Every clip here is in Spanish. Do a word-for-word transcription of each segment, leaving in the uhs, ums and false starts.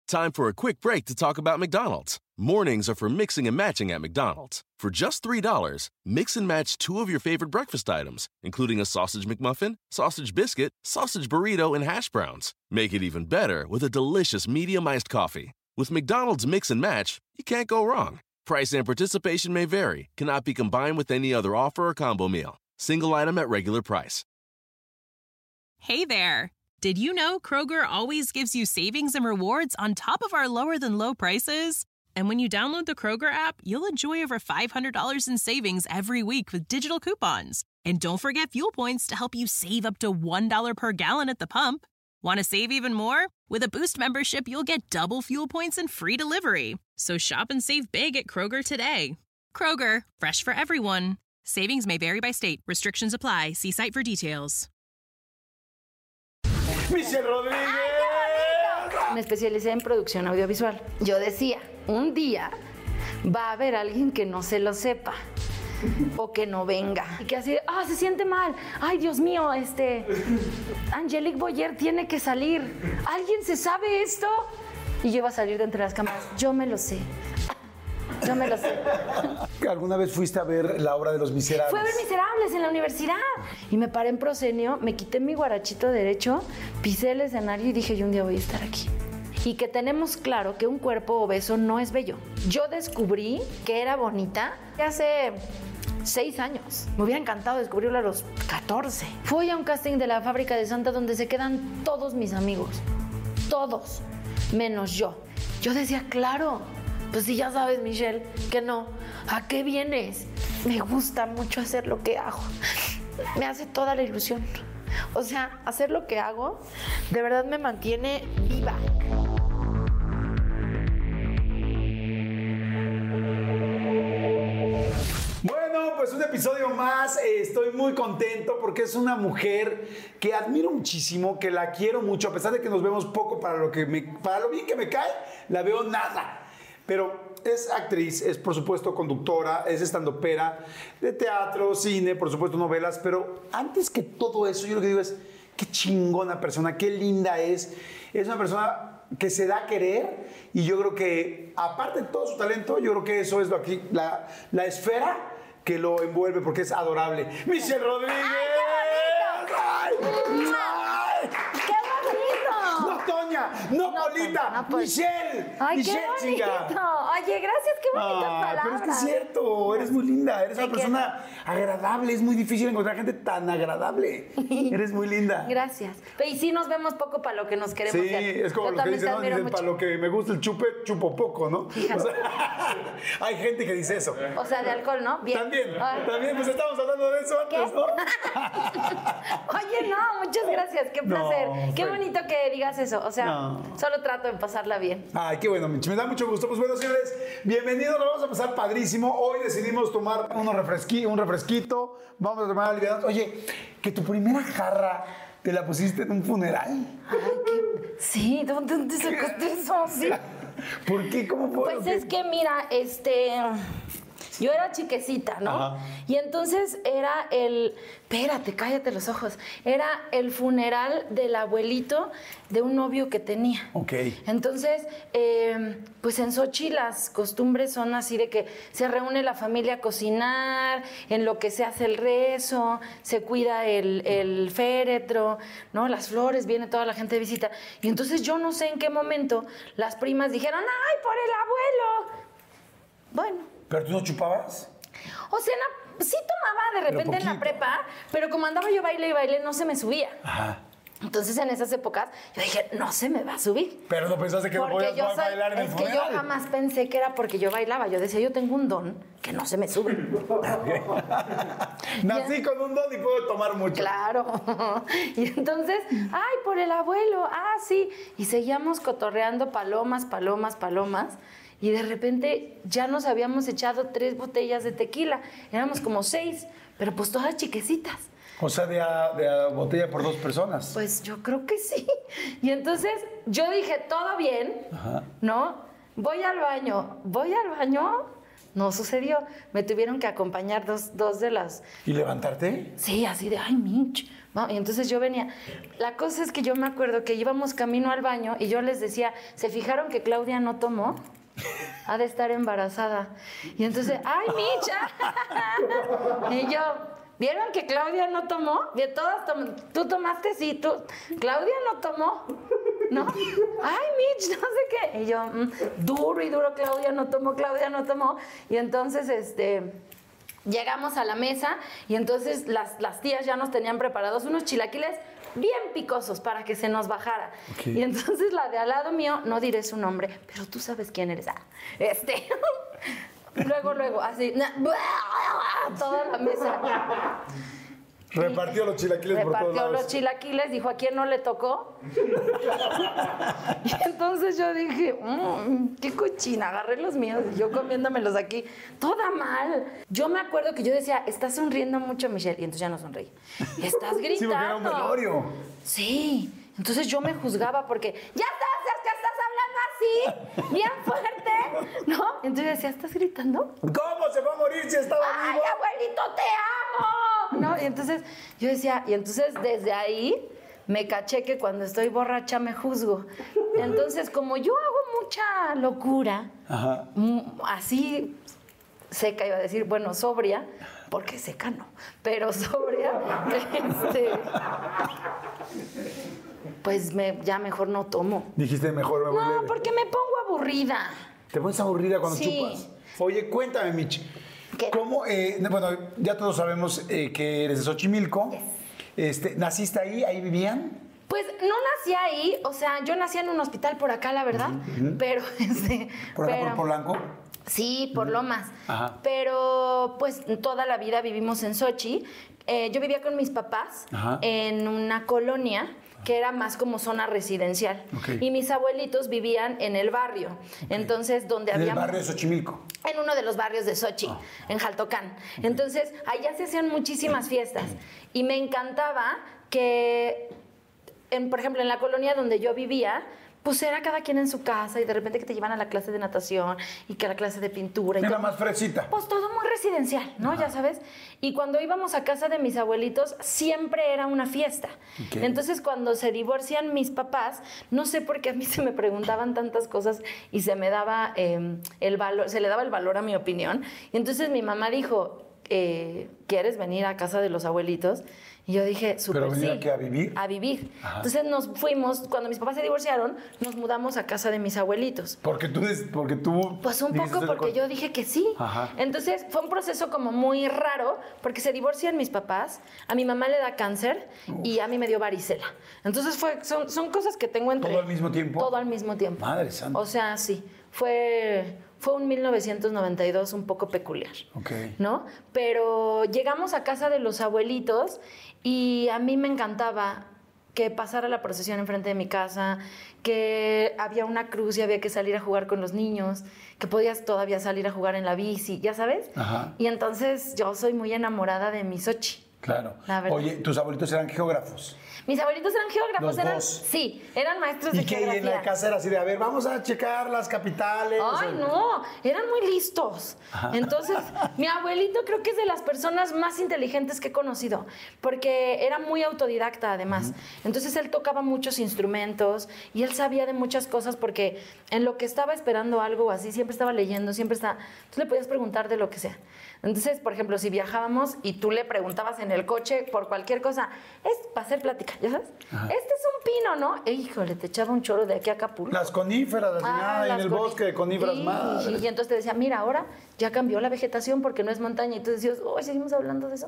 Time for a quick break to talk about McDonald's. Mornings are for mixing and matching at McDonald's. For just three dollars, mix and match two of your favorite breakfast items, including a sausage McMuffin, sausage biscuit, sausage burrito, and hash browns. Make it even better with a delicious medium iced coffee. With McDonald's Mix and Match, you can't go wrong. Price and participation may vary. Cannot be combined with any other offer or combo meal. Single item at regular price. Hey there. Did you know Kroger always gives you savings and rewards on top of our lower-than-low prices? And when you download the Kroger app, you'll enjoy over five hundred dollars in savings every week with digital coupons. And don't forget fuel points to help you save up to one dollar per gallon at the pump. Want to save even more? With a Boost membership, you'll get double fuel points and free delivery. So shop and save big at Kroger today. Kroger, fresh for everyone. Savings may vary by state. Restrictions apply. See site for details. Michelle Rodríguez. Me especialicé en producción audiovisual. Yo decía, un día va a haber alguien que no se lo sepa o que no venga y que así, ah, se siente mal. Ay, Dios mío, este Angelique Boyer tiene que salir. ¿Alguien se sabe esto? Y yo iba a salir de entre las cámaras. Yo me lo sé. Yo me lo sé. ¿Alguna vez fuiste a ver la obra de Los Miserables? Fui a ver Miserables en la universidad. Y me paré en proscenio, me quité mi guarachito derecho, pisé el escenario y dije, yo un día voy a estar aquí. Y que tenemos claro que un cuerpo obeso no es bello. Yo descubrí que era bonita hace seis años. Me hubiera encantado descubrirlo a los catorce. Fui a un casting de la Fábrica de Santa donde se quedan todos mis amigos. Todos. Menos yo. Yo decía, claro. Pues si ya sabes, Michelle, que no. ¿A qué vienes? Me gusta mucho hacer lo que hago. Me hace toda la ilusión. O sea, hacer lo que hago de verdad me mantiene viva. Bueno, pues un episodio más. Eh, estoy muy contento porque es una mujer que admiro muchísimo, que la quiero mucho, a pesar de que nos vemos poco para lo que me, para lo bien que me cae, la veo nada. Pero es actriz, es por supuesto conductora, es estandopera de teatro, cine, por supuesto novelas, pero antes que todo eso, yo lo que digo es, qué chingona persona, qué linda es. Es una persona que se da a querer y yo creo que, aparte de todo su talento, yo creo que eso es lo aquí, la, la esfera que lo envuelve porque es adorable. ¡Michelle Rodríguez! ¡Ay, qué bonito! ¡Ay! ¡Qué bonito! ¡No, Toña! ¡No, No, Polita! no, pues. ¡Michelle! ¡Ay, ¡Michelle, qué bonito! chinga! Oye, gracias, qué bonitas Ah, palabras. pero es que es cierto, eres muy linda, eres Te una persona agradable, es muy difícil encontrar gente tan agradable. Eres muy linda. Gracias. Y sí nos vemos poco para lo que nos queremos. Sí, hacer. es como Yo los que también dicen, te ¿no? admiro Dicen, mucho. para lo que me gusta el chupe, chupo poco, ¿no? O sea, hay gente que dice eso. O sea, de alcohol, ¿no? Bien. También, Ay. también, pues estamos hablando de eso antes, ¿Qué? ¿no? Oye, no, muchas gracias, qué No, placer. Qué fue- bonito que digas eso. O sea, No. solo trato de pasarla bien. Ay, qué bueno, Michi, me da mucho gusto. Pues bueno, señores, bienvenidos, lo vamos a pasar padrísimo. Hoy decidimos tomar unos refresqui, un refresquito, vamos a tomar aliviados. Oye, que tu primera jarra te la pusiste en un funeral. Ay, qué... Sí, ¿dónde, dónde sacaste eso? Sí. ¿Por qué? ¿Cómo fue? Pues es que, mira, este... Yo era chiquecita, ¿no? Ajá. Y entonces era el... Espérate, cállate los ojos. Era el funeral del abuelito de un novio que tenía. Ok. Entonces, eh, pues en Sochi las costumbres son así de que se reúne la familia a cocinar, en lo que se hace el rezo, se cuida el, el féretro, ¿no? Las flores, viene toda la gente de visita. Y entonces yo no sé en qué momento las primas dijeron, ¡ay, por el abuelo! Bueno... ¿Pero tú no chupabas? O sea, no, sí tomaba de repente en la prepa, pero como andaba yo baile y baile, no se me subía. Ajá. Entonces, en esas épocas, yo dije, no se me va a subir. Pero no pensaste que no Porque podías yo soy- bailar en el es que funeral. yo jamás pensé que era porque yo bailaba. Yo decía, yo tengo un don que no se me sube. Nací con un don y puedo tomar mucho. Claro. Y entonces, ay, por el abuelo, ah, sí. Y seguíamos cotorreando palomas, palomas, palomas. Y de repente ya nos habíamos echado tres botellas de tequila. Éramos como seis, pero pues todas chiquecitas. O sea, de a, de a botella por dos personas. Pues yo creo que sí. Y entonces yo dije, todo bien, Ajá. ¿no? Voy al baño, voy al baño, no sucedió. Me tuvieron que acompañar dos, dos de las... ¿Y levantarte? Sí, así de, ay, Mitch. No, y entonces yo venía. La cosa es que yo me acuerdo que íbamos camino al baño y yo les decía, ¿se fijaron que Claudia no tomó? Ha de estar embarazada. Y entonces, ¡ay, Mitch! Y yo, ¿vieron que Claudia no tomó? De todas tom- ¿Tú tomaste? Sí, tú. ¿Claudia no tomó? ¿No? ¡Ay, Mitch! No sé qué. Y yo, mm, duro y duro, Claudia no tomó, Claudia no tomó. Y entonces, este... llegamos a la mesa y entonces las, las tías ya nos tenían preparados unos chilaquiles bien picosos para que se nos bajara. Okay. Y entonces la de al lado mío, no diré su nombre, pero tú sabes quién eres. Ah, este. luego, luego, así, toda la mesa. Repartió los chilaquiles por todos lados. Repartió los chilaquiles, dijo, ¿a quién no le tocó? Y entonces yo dije, mmm, qué cochina, agarré los míos, yo comiéndomelos aquí, toda mal. Yo me acuerdo que yo decía, estás sonriendo mucho, Michelle, y entonces ya no sonreí. Estás gritando. Sí, porque era un velorio. Sí, entonces yo me juzgaba porque, ya estás, es que estás hablando así, bien fuerte, ¿no? Entonces decía, ¿estás gritando? ¿Cómo se va a morir si estaba ¡ay, vivo? abuelito, te amo! ¿No? Y entonces yo decía, y entonces desde ahí me caché que cuando estoy borracha me juzgo. Entonces, como yo hago mucha locura, ajá, así seca, iba a decir, bueno, sobria, porque seca no, pero sobria, este, pues me, ya mejor no tomo. Dijiste mejor me voy No, leve. porque me pongo aburrida. ¿Te pones aburrida cuando sí. chupas? Oye, cuéntame, Mitch. ¿Qué? ¿Cómo? Eh, bueno, ya todos sabemos eh, que eres de Xochimilco. Yes. Este, ¿Naciste ahí? ¿Ahí vivían? Pues no nací ahí, o sea, yo nací en un hospital por acá, la verdad, uh-huh. pero... Este, ¿Por acá, pero, por Polanco? Sí, por uh-huh. Lomas. Ajá. Pero pues toda la vida vivimos en Xochi. Eh, yo vivía con mis papás Ajá. en una colonia que era más como zona residencial. Okay. Y mis abuelitos vivían en el barrio. Okay. Entonces, donde había... ¿En el barrio de Xochimilco? En uno de los barrios de Xochi, oh. en Jaltocán. Okay. Entonces, allá se hacían muchísimas fiestas. Y me encantaba que, en, por ejemplo, en la colonia donde yo vivía, pues era cada quien en su casa y de repente que te llevan a la clase de natación y que a la clase de pintura. Era y todo, más fresita. Pues todo muy residencial, ¿no? Ajá. Ya sabes. Y cuando íbamos a casa de mis abuelitos, siempre era una fiesta. Okay. Entonces, cuando se divorcian mis papás, no sé por qué a mí se me preguntaban tantas cosas y se me daba eh, el valor, se le daba el valor a mi opinión. Y entonces mi mamá dijo, eh, ¿quieres venir a casa de los abuelitos? Y yo dije, súper sí. ¿Pero venir aquí a vivir? A vivir. Ajá. Entonces nos fuimos, cuando mis papás se divorciaron, nos mudamos a casa de mis abuelitos. ¿Porque tú? Porque tú pues un poco porque yo dije que sí. Ajá. Entonces fue un proceso como muy raro, porque se divorcian mis papás, a mi mamá le da cáncer Uf. y a mí me dio varicela. Entonces fue, son, son cosas que tengo entre... ¿Todo al mismo tiempo? Todo al mismo tiempo. Madre santa. O sea, sí, fue... Fue un mil novecientos noventa y dos un poco peculiar, okay. ¿no? Pero llegamos a casa de los abuelitos y a mí me encantaba que pasara la procesión enfrente de mi casa, que había una cruz y había que salir a jugar con los niños, que podías todavía salir a jugar en la bici, ¿ya sabes? Ajá. Y entonces yo soy muy enamorada de mi Xochi. Claro. Oye, ¿tus abuelitos eran geógrafos? Mis abuelitos eran geógrafos, Los eran, dos. sí, eran maestros de ¿Y que geografía. en la casa era así de, a ver, vamos a checar las capitales? Ay, no, eran muy listos. Ajá. Entonces, mi abuelito creo que es de las personas más inteligentes que he conocido, porque era muy autodidacta además. Uh-huh. Entonces, él tocaba muchos instrumentos y él sabía de muchas cosas porque en lo que estaba esperando algo así, siempre estaba leyendo, siempre estaba... Tú le podías preguntar de lo que sea. Entonces, por ejemplo, si viajábamos y tú le preguntabas en el coche por cualquier cosa, es para hacer plática, ¿ya sabes? Ajá. Este es un pino, ¿no? E, híjole, te echaba un choro de aquí a Acapulco. Las coníferas, ah, en el coní... bosque de coníferas, y, madre. Y, y entonces te decía, mira, ahora ya cambió la vegetación porque no es montaña. Y tú decías, oh, ¿seguimos hablando de eso?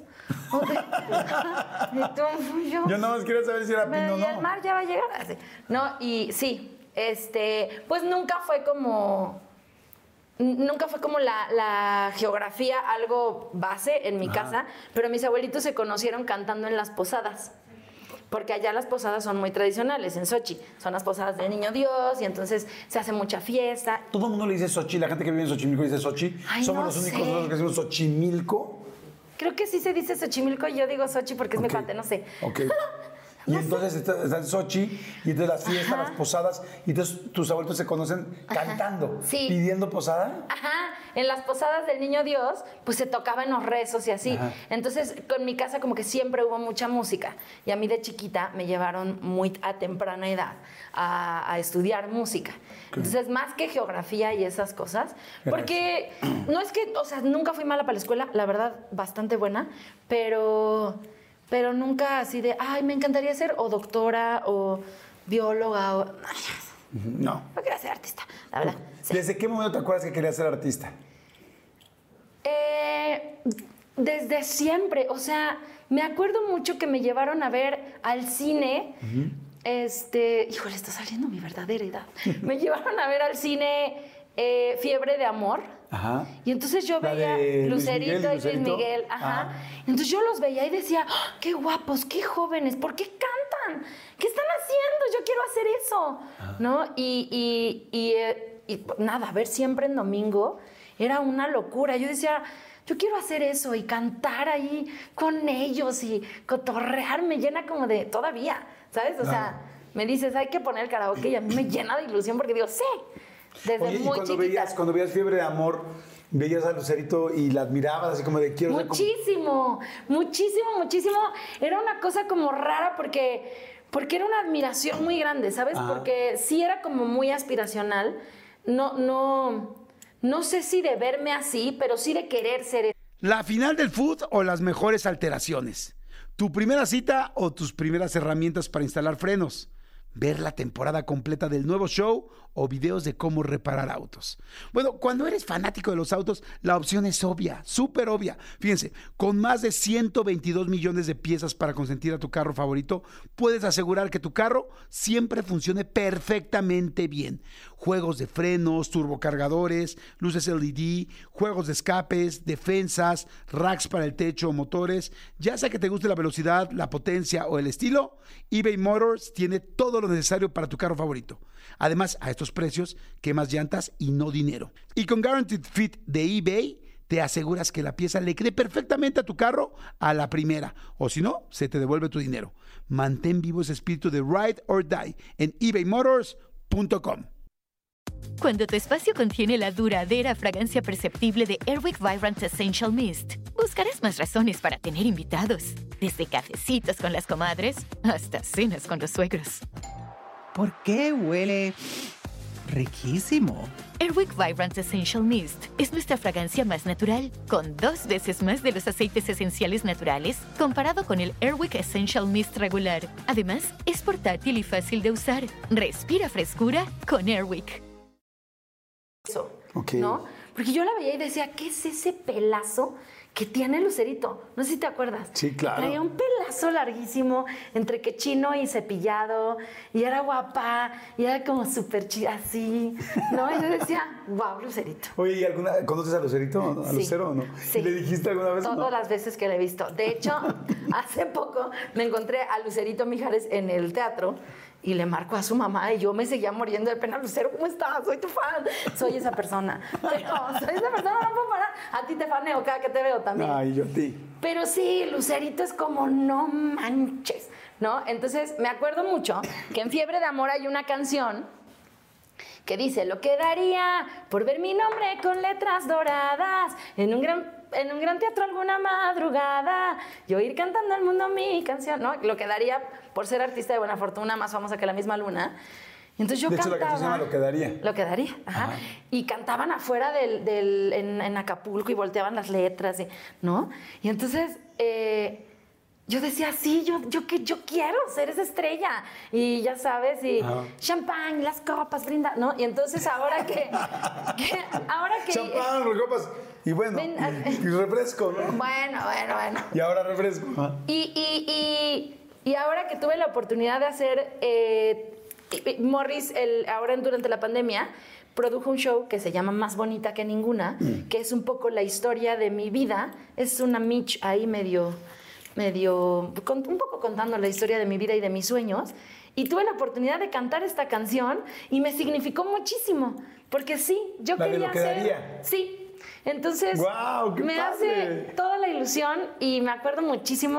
y tú, yo, yo nada más quería saber si era pino o no. Y el mar ya va a llegar. Así. No, y sí, este, pues nunca fue como... Nunca fue como la, la geografía algo base en mi Ajá. casa, pero mis abuelitos se conocieron cantando en las posadas. Porque allá las posadas son muy tradicionales, en Xochi. Son las posadas del Niño Dios y entonces se hace mucha fiesta. Todo el mundo le dice Xochi, la gente que vive en Xochimilco dice Xochi. Ay, Somos no los únicos sé. nosotros que decimos Xochimilco. Creo que sí se dice Xochimilco y yo digo Xochi porque es okay. mi cuate, no sé. Ok. Y No entonces sé. está, está en Sochi, y entonces las fiestas, Ajá. las posadas, y entonces tus abuelitos se conocen Ajá. cantando, Sí. pidiendo posada. Ajá, en las posadas del Niño Dios, pues se tocaban los rezos y así. Ajá. Entonces, con mi casa como que siempre hubo mucha música. Y a mí de chiquita me llevaron muy a temprana edad a, a estudiar música. Entonces, más que geografía y esas cosas, porque no es que, o sea, nunca fui mala para la escuela, la verdad, bastante buena, pero, pero nunca así de, ay, me encantaría ser o doctora o bióloga o... No. No quería ser artista, la verdad. Sí. ¿Desde qué momento te acuerdas que querías ser artista? Eh, desde siempre, o sea, me acuerdo mucho que me llevaron a ver al cine, este, híjole, está saliendo mi verdadera edad. Me llevaron a ver al cine eh, Fiebre de Amor. Ajá. Y entonces yo La veía de Luis Lucerito Miguel, y Luis Lucerito. Miguel, ajá. Ajá. Entonces yo los veía y decía, ¡ah, qué guapos, qué jóvenes! ¿Por qué cantan? ¿Qué están haciendo? Yo quiero hacer eso, ¿no? Y, y, y, eh, y nada, ver siempre en domingo era una locura. Yo decía, yo quiero hacer eso y cantar ahí con ellos y cotorrear, me llena como de, todavía, ¿sabes? O sea, me dices, hay que poner el karaoke y a mí me llena de ilusión porque digo, sí, desde Oye, y muy cuando chiquita. veías, cuando veías Fiebre de Amor, veías a Lucerito y la admirabas así como de quiero ser como... Muchísimo, muchísimo, muchísimo. Era una cosa como rara porque, porque era una admiración muy grande, ¿sabes? Ajá. Porque sí era como muy aspiracional. No, no, no sé si de verme así, pero sí de querer ser. ¿La final del food o las mejores alteraciones? ¿Tu primera cita o tus primeras herramientas para instalar frenos? ¿Ver la temporada completa del nuevo show o videos de cómo reparar autos? Bueno, cuando eres fanático de los autos, la opción es obvia, súper obvia. Fíjense, con más de ciento veintidós millones de piezas para consentir a tu carro favorito, puedes asegurar que tu carro siempre funcione perfectamente bien. Juegos de frenos, turbocargadores, luces L E D, juegos de escapes, defensas, racks para el techo o motores. Ya sea que te guste la velocidad, la potencia o el estilo, eBay Motors tiene todo lo necesario para tu carro favorito. Además, a estos precios, quemas llantas y no dinero. Y con Guaranteed Fit de eBay, te aseguras que la pieza le quede perfectamente a tu carro a la primera. O si no, se te devuelve tu dinero. Mantén vivo ese espíritu de Ride or Die en ebay motors punto com. Cuando tu espacio contiene la duradera fragancia perceptible de Airwick Vibrant Essential Mist, buscarás más razones para tener invitados. Desde cafecitos con las comadres hasta cenas con los suegros. ¿Por qué huele riquísimo? Airwick Vibrant Essential Mist es nuestra fragancia más natural, con dos veces más de los aceites esenciales naturales comparado con el Airwick Essential Mist regular. Además, es portátil y fácil de usar. Respira frescura con Airwick. Eso, Ok. ¿no? Porque yo la veía y decía, ¿qué es ese pelazo que tiene Lucerito? No sé si te acuerdas. Sí, claro. Traía un pelazo larguísimo, entre que chino y cepillado, y era guapa, y era como súper chida, así, ¿no? Y yo decía, wow, Lucerito. Oye, ¿y alguna, ¿conoces a Lucerito? ¿A Sí. Lucero o no? Sí. ¿Le dijiste alguna vez? Todas No. las veces que la he visto. De hecho, hace poco me encontré a Lucerito Mijares en el teatro y le marco a su mamá y yo me seguía muriendo de pena. Lucero, ¿cómo estás? Soy tu fan. Soy esa persona. Pero soy esa persona, no puedo parar. A ti te faneo cada que te veo también. Ay, yo a ti. Pero sí, Lucerito es como, no manches, ¿no? Entonces, me acuerdo mucho que en Fiebre de Amor hay una canción que dice, lo que daría por ver mi nombre con letras doradas en un gran, en un gran teatro alguna madrugada y oír cantando al mundo mi canción, ¿no? Lo que daría por ser artista de buena fortuna, más famosa que la misma Luna. Y entonces yo De hecho, la cantaba... canción se llama Lo que daría. Lo que daría, ajá. Ajá. Y cantaban afuera del, del, en, en Acapulco y volteaban las letras, y- ¿no? Y entonces eh, yo decía, sí, yo, yo, que- yo quiero ser esa estrella. Y ya sabes, y Ajá. champán, las copas, brinda, ¿no? Y entonces ahora que... que ahora que Champán, copas. Y bueno, Ven, a- y, y refresco, ¿no? Bueno, bueno, bueno. Y ahora refresco. Ajá. Y, y, y, y ahora que tuve la oportunidad de hacer, eh, Morris, el, ahora en- durante la pandemia, produjo un show que se llama Más Bonita que Ninguna, que es un poco la historia de mi vida. Es una Mitch ahí medio, medio, con- un poco contando la historia de mi vida y de mis sueños. Y tuve la oportunidad de cantar esta canción y me significó muchísimo, porque sí, yo La de quería Lo que ser... daría. Sí, entonces ¡Guau, qué me padre! hace toda la ilusión y me acuerdo muchísimo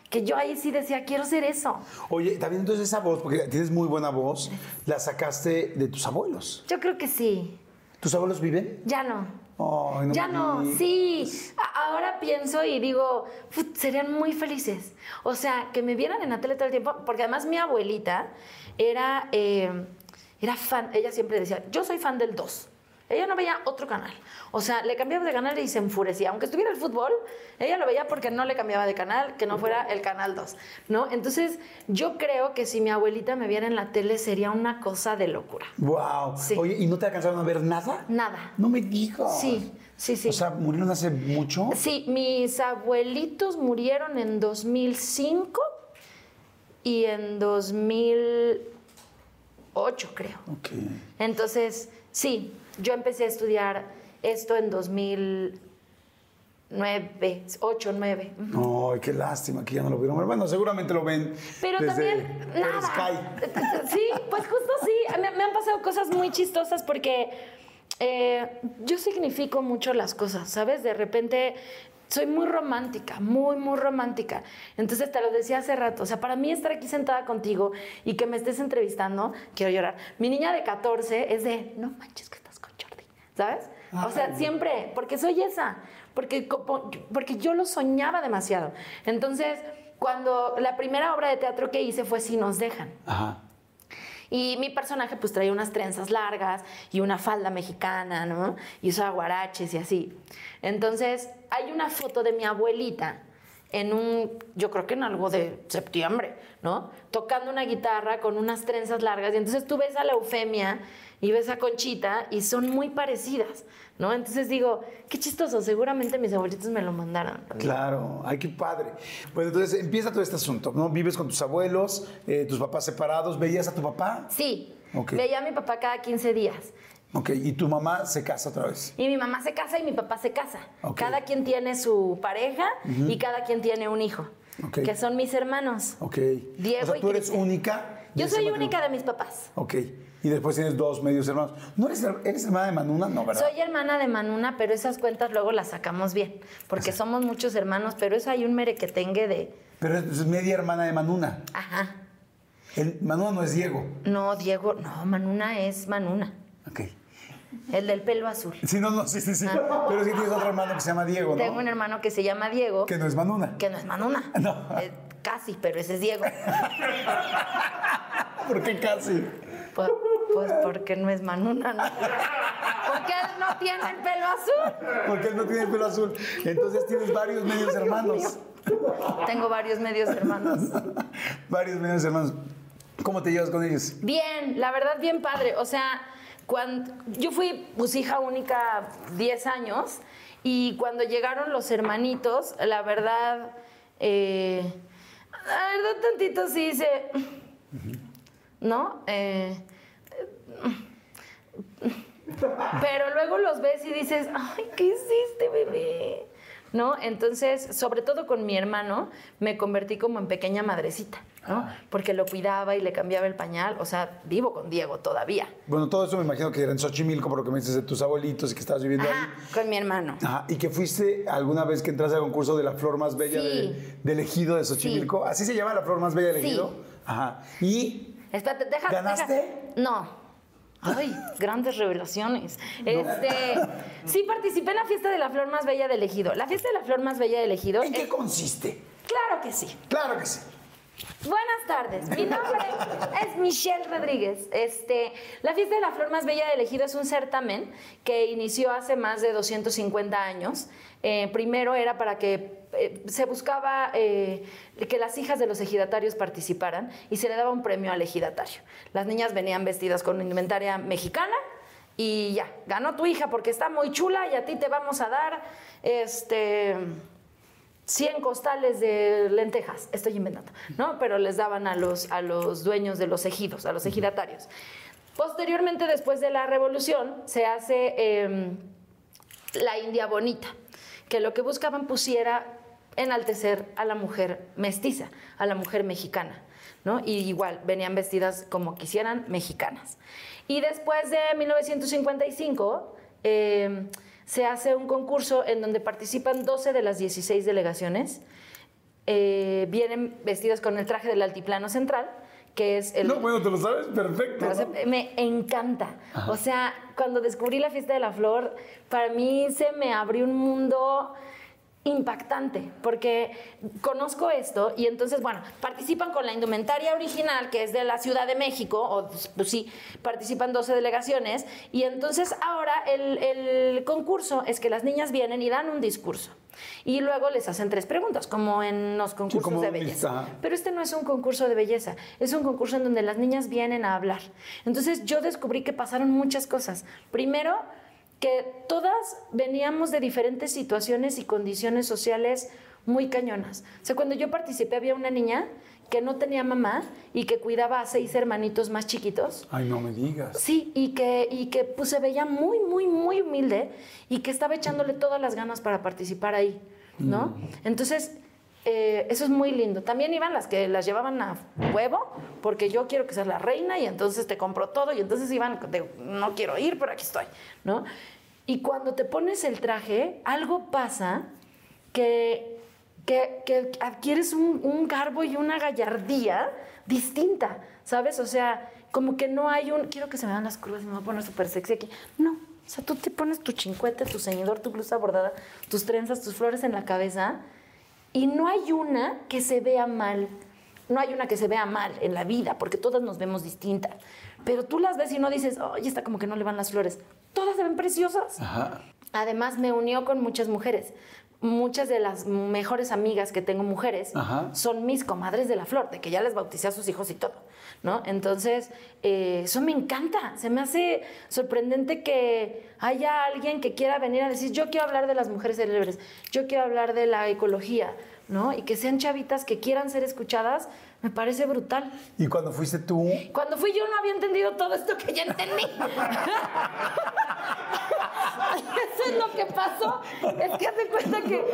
que yo ahí sí decía, quiero ser eso. Oye, también entonces esa voz, porque tienes muy buena voz, la sacaste de tus abuelos. Yo creo que sí. ¿Tus abuelos viven? Ya no. Ay, no ya me no, digas. sí. A- ahora pienso y digo, "Put, serían muy felices. O sea, que me vieran en la tele todo el tiempo, porque además mi abuelita era, eh, era fan, ella siempre decía, yo soy fan del dos. Ella no veía otro canal. O sea, le cambiaba de canal y se enfurecía. Aunque estuviera el fútbol, ella lo veía porque no le cambiaba de canal, que no fuera el canal dos, ¿no? Entonces, yo creo que si mi abuelita me viera en la tele sería una cosa de locura. Wow. Sí. Oye, ¿y no te alcanzaron a ver nada? Nada. No me digas. Sí, sí, sí. O sea, ¿murieron hace mucho? Sí, mis abuelitos murieron en dos mil cinco y en dos mil ocho, creo. Ok. Entonces, sí, yo empecé a estudiar esto en dos mil nueve, ocho, nueve. Ay, qué lástima que ya no lo vieron. Bueno, seguramente lo ven Pero desde también, el nada. Sky. Sí, pues justo sí. Me, me han pasado cosas muy chistosas porque eh, yo significo mucho las cosas, ¿sabes? De repente soy muy romántica, muy, muy romántica. Entonces te lo decía hace rato. O sea, para mí estar aquí sentada contigo y que me estés entrevistando, quiero llorar. Mi niña de catorce es de, no manches que estás con Jordi, ¿sabes? O sea, Ay. siempre, porque soy esa. Porque, como- porque yo lo soñaba demasiado. Entonces, cuando la primera obra de teatro que hice fue Si nos dejan. Ajá. Y mi personaje pues traía unas trenzas largas y una falda mexicana, ¿no? Y usaba guaraches y así. Entonces, hay una foto de mi abuelita en un, yo creo que en algo de septiembre, ¿no? Tocando una guitarra con unas trenzas largas. Y entonces tú ves a la Eufemia y ves a Conchita y son muy parecidas, ¿no? Entonces digo, qué chistoso, seguramente mis abuelitos me lo mandaron también. Claro, ay, qué padre. Bueno, entonces empieza todo este asunto, ¿no? Vives con tus abuelos, eh, tus papás separados, ¿veías a tu papá? Sí, Ok. veía a mi papá cada quince días. Ok, y tu mamá se casa otra vez. Y mi mamá se casa y mi papá se casa. Ok. Cada quien tiene su pareja y cada quien tiene un hijo, Ok. que son mis hermanos. Ok. Diego o sea, y tú eres Cristian. única. de Yo ese soy matrimonio. única de mis papás. Ok. Y después tienes dos medios hermanos. ¿No eres, eres hermana de Manuna? No, ¿verdad? Soy hermana de Manuna, pero esas cuentas luego las sacamos bien, porque somos muchos hermanos, pero eso hay un merequetengue de... Pero es, es media hermana de Manuna. Ajá. El, Manuna no es Diego. No, Diego, no, Manuna es Manuna, Ok. el del pelo azul. Sí, no, no, sí, sí, sí. Pero sí tienes otro hermano que se llama Diego, ¿no? Tengo un hermano que se llama Diego, Que no es Manuna. que no es Manuna. No. Eh, casi, pero ese es Diego. ¿Por qué casi? Pues, pues porque no es Manuna, ¿no? Porque él no tiene el pelo azul. Porque él no tiene el pelo azul. Entonces tienes varios medios hermanos. Tengo varios medios hermanos. Varios medios hermanos. ¿Cómo te llevas con ellos? Bien, la verdad, bien padre. O sea, cuando yo fui pues, hija única diez años y cuando llegaron los hermanitos, la verdad, eh, la verdad tantito sí hice, ¿no? Eh, pero luego los ves y dices, ay, ¿qué hiciste, bebé? ¿No? Entonces, sobre todo con mi hermano, me convertí como en pequeña madrecita, ¿no? Porque lo cuidaba y le cambiaba el pañal. O sea, vivo con Diego todavía. Bueno, todo eso me imagino que era en Xochimilco, por lo que me dices de tus abuelitos y que estabas viviendo Ajá, ahí. con mi hermano. Ajá, y que fuiste alguna vez que entraste al concurso de la flor más bella Sí. de, de Ejido de Xochimilco. ¿Así se llama la flor más bella de Sí. Ejido? Ajá. Y Espérate, deja. ¿Ganaste? deja- No. Ay, grandes revelaciones. Este, sí participé en la fiesta de la flor más bella del Ejido. La fiesta de la flor más bella del Ejido. ¿en qué es- consiste? Claro que sí. Claro que sí. Buenas tardes, mi nombre es Michelle Rodríguez. Este, la Fiesta de la Flor Más Bella del Ejido es un certamen que inició hace más de doscientos cincuenta años. Eh, primero era para que eh, se buscaba eh, que las hijas de los ejidatarios participaran y se le daba un premio al ejidatario. Las niñas venían vestidas con indumentaria mexicana y ya, ganó tu hija porque está muy chula y a ti te vamos a dar este... cien costales de lentejas, estoy inventando, ¿no? Pero les daban a los, a los dueños de los ejidos, a los ejidatarios. Posteriormente, después de la revolución, se hace eh, la India Bonita, que lo que buscaban pusiera enaltecer a la mujer mestiza, a la mujer mexicana, ¿no? Y igual, venían vestidas como quisieran, mexicanas. Y después de mil novecientos cincuenta y cinco... Eh, se hace un concurso en donde participan doce de las dieciséis delegaciones eh, vienen vestidos con el traje del altiplano central, que es el... No, bueno, te lo sabes perfecto. ¿no? ¿no? Me encanta. Ajá. O sea, cuando descubrí la fiesta de la flor, para mí se me abrió un mundo impactante, porque conozco esto y entonces, bueno, participan con la indumentaria original, que es de la Ciudad de México, o pues sí, participan doce delegaciones, y entonces ahora el, el concurso es que las niñas vienen y dan un discurso. Y luego les hacen tres preguntas, como en los concursos sí, de belleza. Lista. Pero este no es un concurso de belleza, es un concurso en donde las niñas vienen a hablar. Entonces yo descubrí que pasaron muchas cosas. Primero, que todas veníamos de diferentes situaciones y condiciones sociales muy cañonas. O sea, cuando yo participé había una niña que no tenía mamá y que cuidaba a seis hermanitos más chiquitos. Ay, no me digas. Sí, y que, y que pues, se veía muy, muy, muy humilde y que estaba echándole todas las ganas para participar ahí, ¿no? Mm. Entonces, eh, eso es muy lindo. También iban las que las llevaban a huevo, porque yo quiero que seas la reina y entonces te compro todo, y entonces iban de, no quiero ir, pero aquí estoy, ¿no? Y cuando te pones el traje, algo pasa que, que, que adquieres un, un garbo y una gallardía distinta, ¿sabes? O sea, como que no hay un... Quiero que se me vean las curvas y me voy a poner súper sexy aquí. No, o sea, tú te pones tu chincuete, tu ceñidor, tu blusa bordada, tus trenzas, tus flores en la cabeza, y no hay una que se vea mal. No hay una que se vea mal en la vida, porque todas nos vemos distintas. Pero tú las ves y no dices, oye, está como que no le van las flores. Todas se ven preciosas. Ajá. Además, me unió con muchas mujeres. Muchas de las mejores amigas que tengo mujeres Ajá. son mis comadres de la flor, de que ya les bauticé a sus hijos y todo, ¿no? Entonces, eh, eso me encanta. Se me hace sorprendente que haya alguien que quiera venir a decir, yo quiero hablar de las mujeres célebres, yo quiero hablar de la ecología, ¿no? Y que sean chavitas que quieran ser escuchadas, me parece brutal. ¿Y cuando fuiste tú? Cuando fui yo no había entendido todo esto que ya entendí. Eso es lo que pasó. Es que hace cuenta que...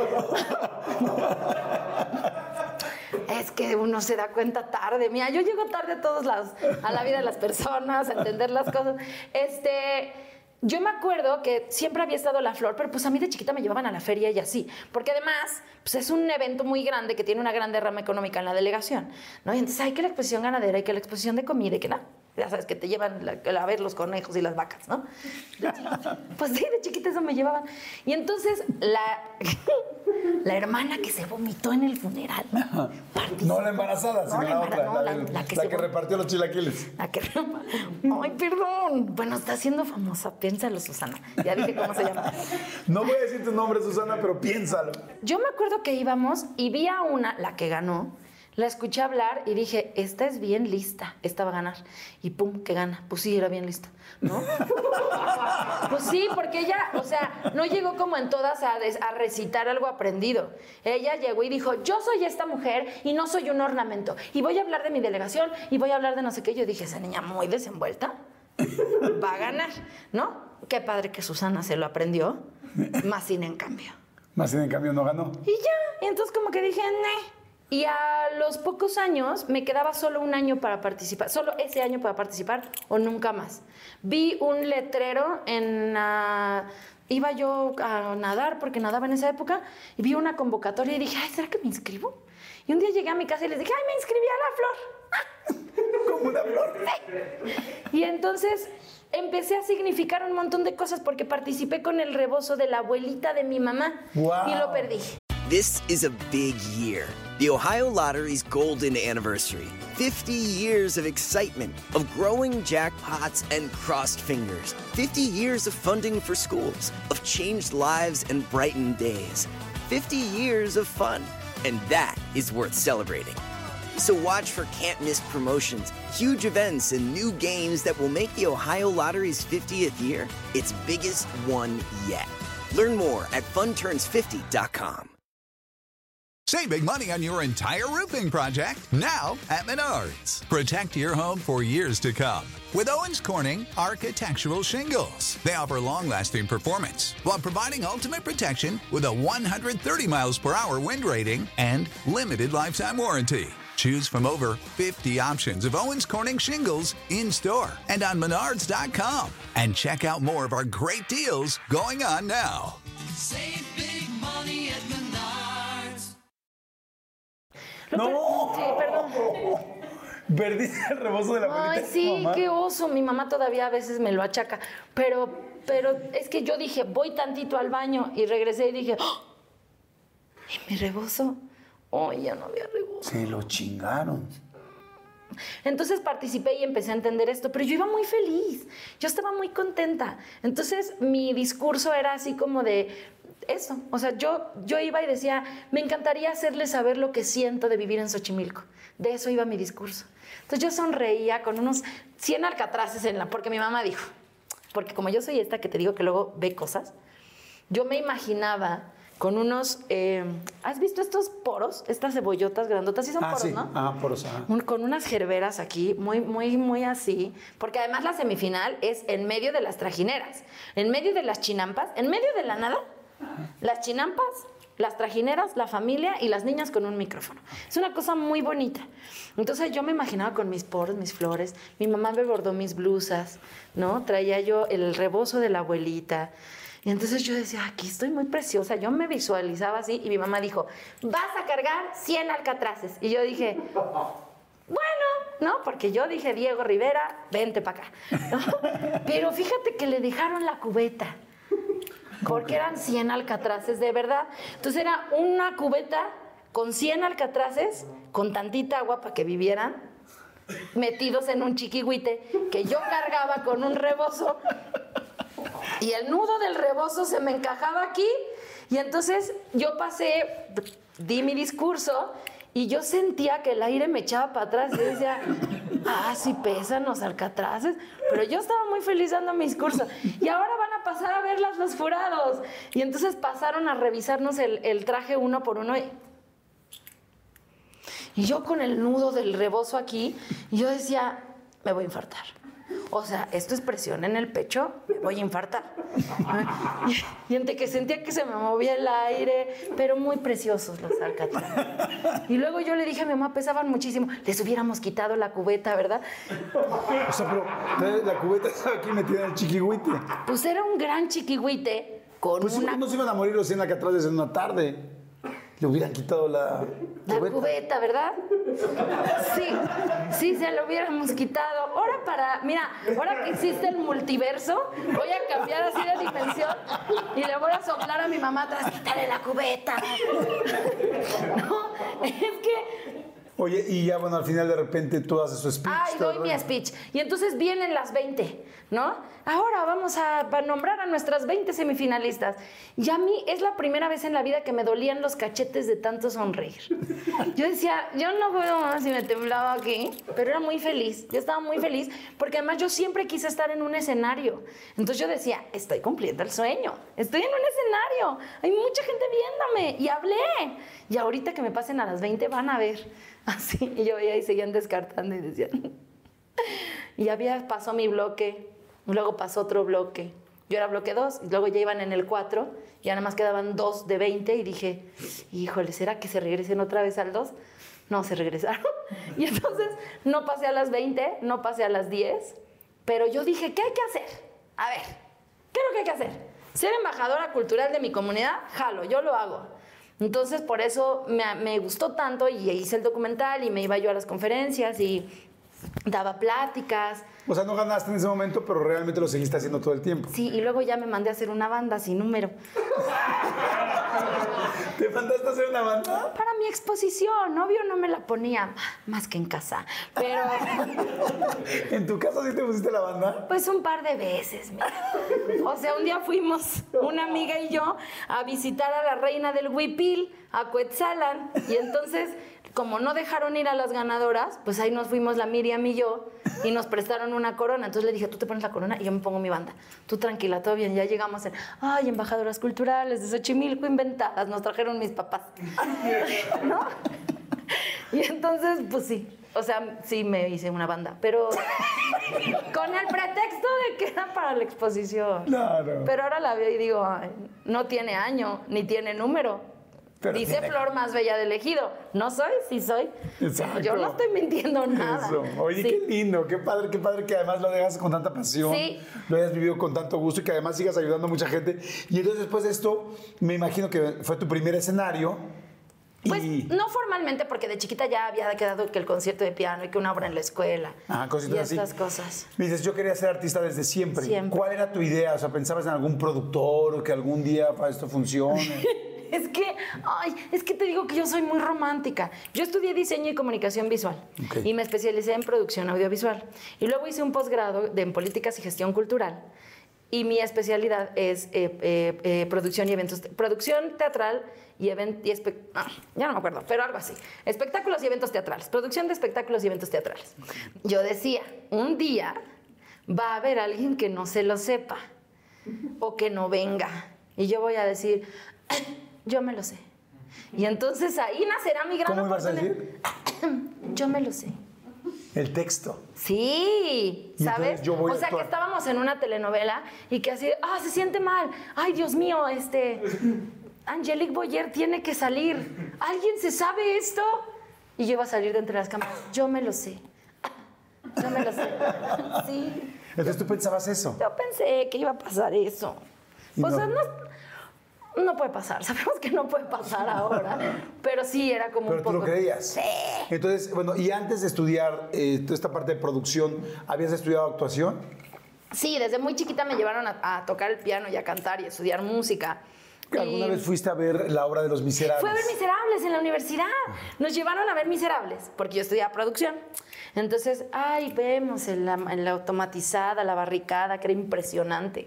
Es que uno se da cuenta tarde. Mira, yo llego tarde a todos lados, a la vida de las personas, a entender las cosas. Este... Yo me acuerdo que siempre había estado la flor, pero pues a mí de chiquita me llevaban a la feria y así. Porque además, pues es un evento muy grande que tiene una gran derrama económica en la delegación, ¿no? Y entonces hay que la exposición ganadera, hay que la exposición de comida y que nada. Ya sabes, que te llevan la, a ver los conejos y las vacas, ¿no? Pues sí, de chiquita eso me llevaban. Y entonces la, la hermana que se vomitó en el funeral. No la embarazada, sino no, la, la otra. no, la, la, la, la que, la se que repartió los chilaquiles. La que... Ay, perdón. Bueno, está siendo famosa. Piénsalo, Susana. Ya dije cómo se llama. No voy a decir tu nombre, Susana, pero piénsalo. Yo me acuerdo que íbamos y vi a una, la que ganó. La escuché hablar y dije, esta es bien lista, esta va a ganar. Y pum, que gana. Pues sí, era bien lista, ¿no? Pues sí, porque ella, o sea, no llegó como en todas a, des, a recitar algo aprendido. Ella llegó y dijo, yo soy esta mujer y no soy un ornamento. Y voy a hablar de mi delegación y voy a hablar de no sé qué. Yo dije, esa niña muy desenvuelta va a ganar, ¿no? Qué padre que Susana se lo aprendió. Más sin en cambio. Más sin en cambio no ganó. Y ya, y entonces como que dije, nee. Y a los pocos años me quedaba solo un año para participar, solo ese año para participar o nunca más. Vi un letrero en... Uh, iba yo a nadar porque nadaba en esa época y vi una convocatoria y dije, ay, ¿será que me inscribo? Y un día llegué a mi casa y les dije, ay, me inscribí a la flor. ¿Como una flor? Sí. Y entonces empecé a significar un montón de cosas porque participé con el rebozo de la abuelita de mi mamá. Wow. Y lo perdí. This is a big year. The Ohio Lottery's golden anniversary. fifty years of excitement, of growing jackpots and crossed fingers. fifty years of funding for schools, of changed lives and brightened days. fifty years of fun. And that is worth celebrating. So watch for can't-miss promotions, huge events, and new games that will make the Ohio Lottery's fiftieth year its biggest one yet. Learn more at fun turns fifty dot com. Save big money on your entire roofing project now at Menards. Protect your home for years to come with Owens Corning Architectural Shingles. They offer long-lasting performance while providing ultimate protection with a one hundred thirty miles per hour wind rating and limited lifetime warranty. Choose from over fifty options of Owens Corning shingles in-store and on Menards dot com. And check out more of our great deals going on now. Save big money at Menards. ¡No! Sí, perdón. Perdiste el rebozo de la abuelita. Ay, sí, mamá. qué oso. Mi mamá todavía a veces me lo achaca. Pero, pero es que yo dije, voy tantito al baño y regresé y dije, ¡oh! ¿Y mi rebozo? Oh, ya no había rebozo. Se lo chingaron. Entonces participé y empecé a entender esto, pero yo iba muy feliz, yo estaba muy contenta. Entonces mi discurso era así como de eso, o sea, yo, yo iba y decía, me encantaría hacerles saber lo que siento de vivir en Xochimilco. De eso iba mi discurso. Entonces yo sonreía con unos cien alcatraces en la, porque mi mamá dijo, porque como yo soy esta que te digo que luego ve cosas, yo me imaginaba con unos, eh, ¿has visto estos poros? Estas cebollotas grandotas, sí son Ah, poros, sí. ¿no? Ah, poros, ajá. Un- con unas gerberas aquí, muy, muy, muy así, porque además la semifinal es en medio de las trajineras, en medio de las chinampas, en medio de la nada, las chinampas, las trajineras, la familia y las niñas con un micrófono. Es una cosa muy bonita. Entonces yo me imaginaba con mis poros, mis flores, mi mamá me bordó mis blusas, ¿no? Traía yo el rebozo de la abuelita. Y entonces yo decía, aquí estoy muy preciosa. Yo me visualizaba así y mi mamá dijo, vas a cargar cien alcatraces. Y yo dije, bueno, ¿no? Porque yo dije, Diego Rivera, vente para acá. ¿No? Pero fíjate que le dejaron la cubeta. Porque eran cien alcatraces, de verdad. Entonces era una cubeta con cien alcatraces, con tantita agua para que vivieran, metidos en un chiquihuite que yo cargaba con un rebozo. Y el nudo del rebozo se me encajaba aquí. Y entonces yo pasé, di mi discurso y yo sentía que el aire me echaba para atrás. Y yo decía, ah, sí pesan los alcatraces. Pero yo estaba muy feliz dando mi discurso. Y ahora van a pasar a verlas los jurados. Y entonces pasaron a revisarnos el, el traje uno por uno. Y, y yo con el nudo del rebozo aquí, y yo decía, me voy a infartar. O sea, esto es presión en el pecho, me voy a infartar. Y, y entre que sentía que se me movía el aire, pero muy preciosos los alcatraces. Y luego yo le dije a mi mamá, pesaban muchísimo, les hubiéramos quitado la cubeta, ¿verdad? O sea, pero la cubeta estaba aquí metida en el chiquihuite. Pues era un gran chiquihuite con Pues una... no se iban a morir los cien alcatraces en una tarde. Le hubieran quitado la La cubeta. cubeta, ¿verdad? Sí, sí, se lo hubiéramos quitado. Ahora para, mira, ahora que existe el multiverso, voy a cambiar así de dimensión y le voy a soplar a mi mamá atrás, quítale la cubeta. No, es que... Oye, y ya bueno, al final de repente tú haces su speech. Ay, todo doy el mi rollo. speech. Y entonces vienen las veinte, ¿no? Ahora vamos a, a nombrar a nuestras veinte semifinalistas. Y a mí es la primera vez en la vida que me dolían los cachetes de tanto sonreír. Yo decía, yo no puedo más y me temblaba aquí, pero era muy feliz. Yo estaba muy feliz porque además yo siempre quise estar en un escenario. Entonces yo decía, estoy cumpliendo el sueño. Estoy en un escenario. Hay mucha gente viéndome. Y hablé. Y ahorita que me pasen a las veinte van a ver. Así, y yo veía y seguían descartando y decían. Y había, pasó mi bloque, luego pasó otro bloque. Yo era bloque dos, y luego ya iban en el cuatro, y ya nada más quedaban dos de veinte, y dije, híjole, ¿será que se regresen otra vez al dos? No, se regresaron. Y entonces no pasé a las veinte, no pasé a las diez, pero yo dije, ¿qué hay que hacer? A ver, ¿qué es lo que hay que hacer? Ser embajadora cultural de mi comunidad, jalo, yo lo hago. Entonces, por eso me, me gustó tanto y hice el documental y me iba yo a las conferencias y daba pláticas. O sea, no ganaste en ese momento, pero realmente lo seguiste haciendo todo el tiempo. Sí, y luego ya me mandé a hacer una banda sin número. ¿Te mandaste a hacer una banda? Para mi exposición, obvio no me la ponía más que en casa, pero ¿En tu casa sí te pusiste la banda? pues un par de veces, mira. O sea, un día fuimos, una amiga y yo, a visitar a la reina del Huipil, a Cuetzalan, y entonces, como no dejaron ir a las ganadoras, pues ahí nos fuimos la Miriam y yo, y nos prestaron una corona. Entonces le dije, tú te pones la corona y yo me pongo mi banda. Tú tranquila, todo bien. Ya llegamos en, ay, embajadoras culturales de Xochimilco inventadas, nos trajeron mis papás. ¿No? Y entonces, pues sí, o sea, sí me hice una banda, pero con el pretexto de que era para la exposición. Claro. Pero ahora la veo y digo, ay, no tiene año, ni tiene número. Pero Dice tiene- Flor más bella del ejido. ¿No soy? Sí soy. Exacto. Yo no estoy mintiendo nada. Eso. Oye, Sí. qué lindo, qué padre, qué padre que además lo hagas con tanta pasión, Sí. lo hayas vivido con tanto gusto y que además sigas ayudando a mucha gente. Y entonces después de esto, me imagino que fue tu primer escenario Pues Y- no formalmente, porque de chiquita ya había quedado que el concierto de piano y que una obra en la escuela. Ah, cositas y así. estas cosas. Me dices, yo quería ser artista desde siempre. Siempre. ¿Cuál era tu idea? O sea, ¿pensabas en algún productor o que algún día para esto funcione? Es que, ay, es que te digo que yo soy muy romántica. Yo estudié diseño y comunicación visual Ok. y me especialicé en producción audiovisual. Y luego hice un posgrado de, en políticas y gestión cultural. Y mi especialidad es eh, eh, eh, producción y eventos, producción teatral y eventos, ah, ya no me acuerdo, pero algo así. Espectáculos y eventos teatrales, producción de espectáculos y eventos teatrales. Yo decía, un día va a haber alguien que no se lo sepa o que no venga. Y yo voy a decir, yo me lo sé. Y entonces ahí nacerá mi gran ¿Cómo ibas a oportunidad. decir? Yo me lo sé. El texto. Sí, Y ¿sabes? entonces yo voy o a sea, que actuar. estábamos en una telenovela y que así, ah, se siente mal. Ay, Dios mío, este, Angelique Boyer tiene que salir. ¿Alguien se sabe esto? Y yo iba a salir de entre las cámaras. Yo me lo sé. Yo me lo sé. Sí. Entonces tú pensabas eso. Yo pensé que iba a pasar eso. Y O no. sea, no, no puede pasar. Sabemos que no puede pasar ahora. Pero sí, era como Pero un tú poco... lo creías. Sí. Entonces, bueno, y antes de estudiar eh, toda esta parte de producción, ¿habías estudiado actuación? Sí, desde muy chiquita me llevaron a, a tocar el piano y a cantar y a estudiar música. ¿Alguna Y vez fuiste a ver la obra de Los Miserables? Fue a ver Miserables en la universidad. Nos llevaron a ver Miserables, porque yo estudiaba producción. Entonces, ay, vemos en la, en la automatizada, la barricada, que era impresionante.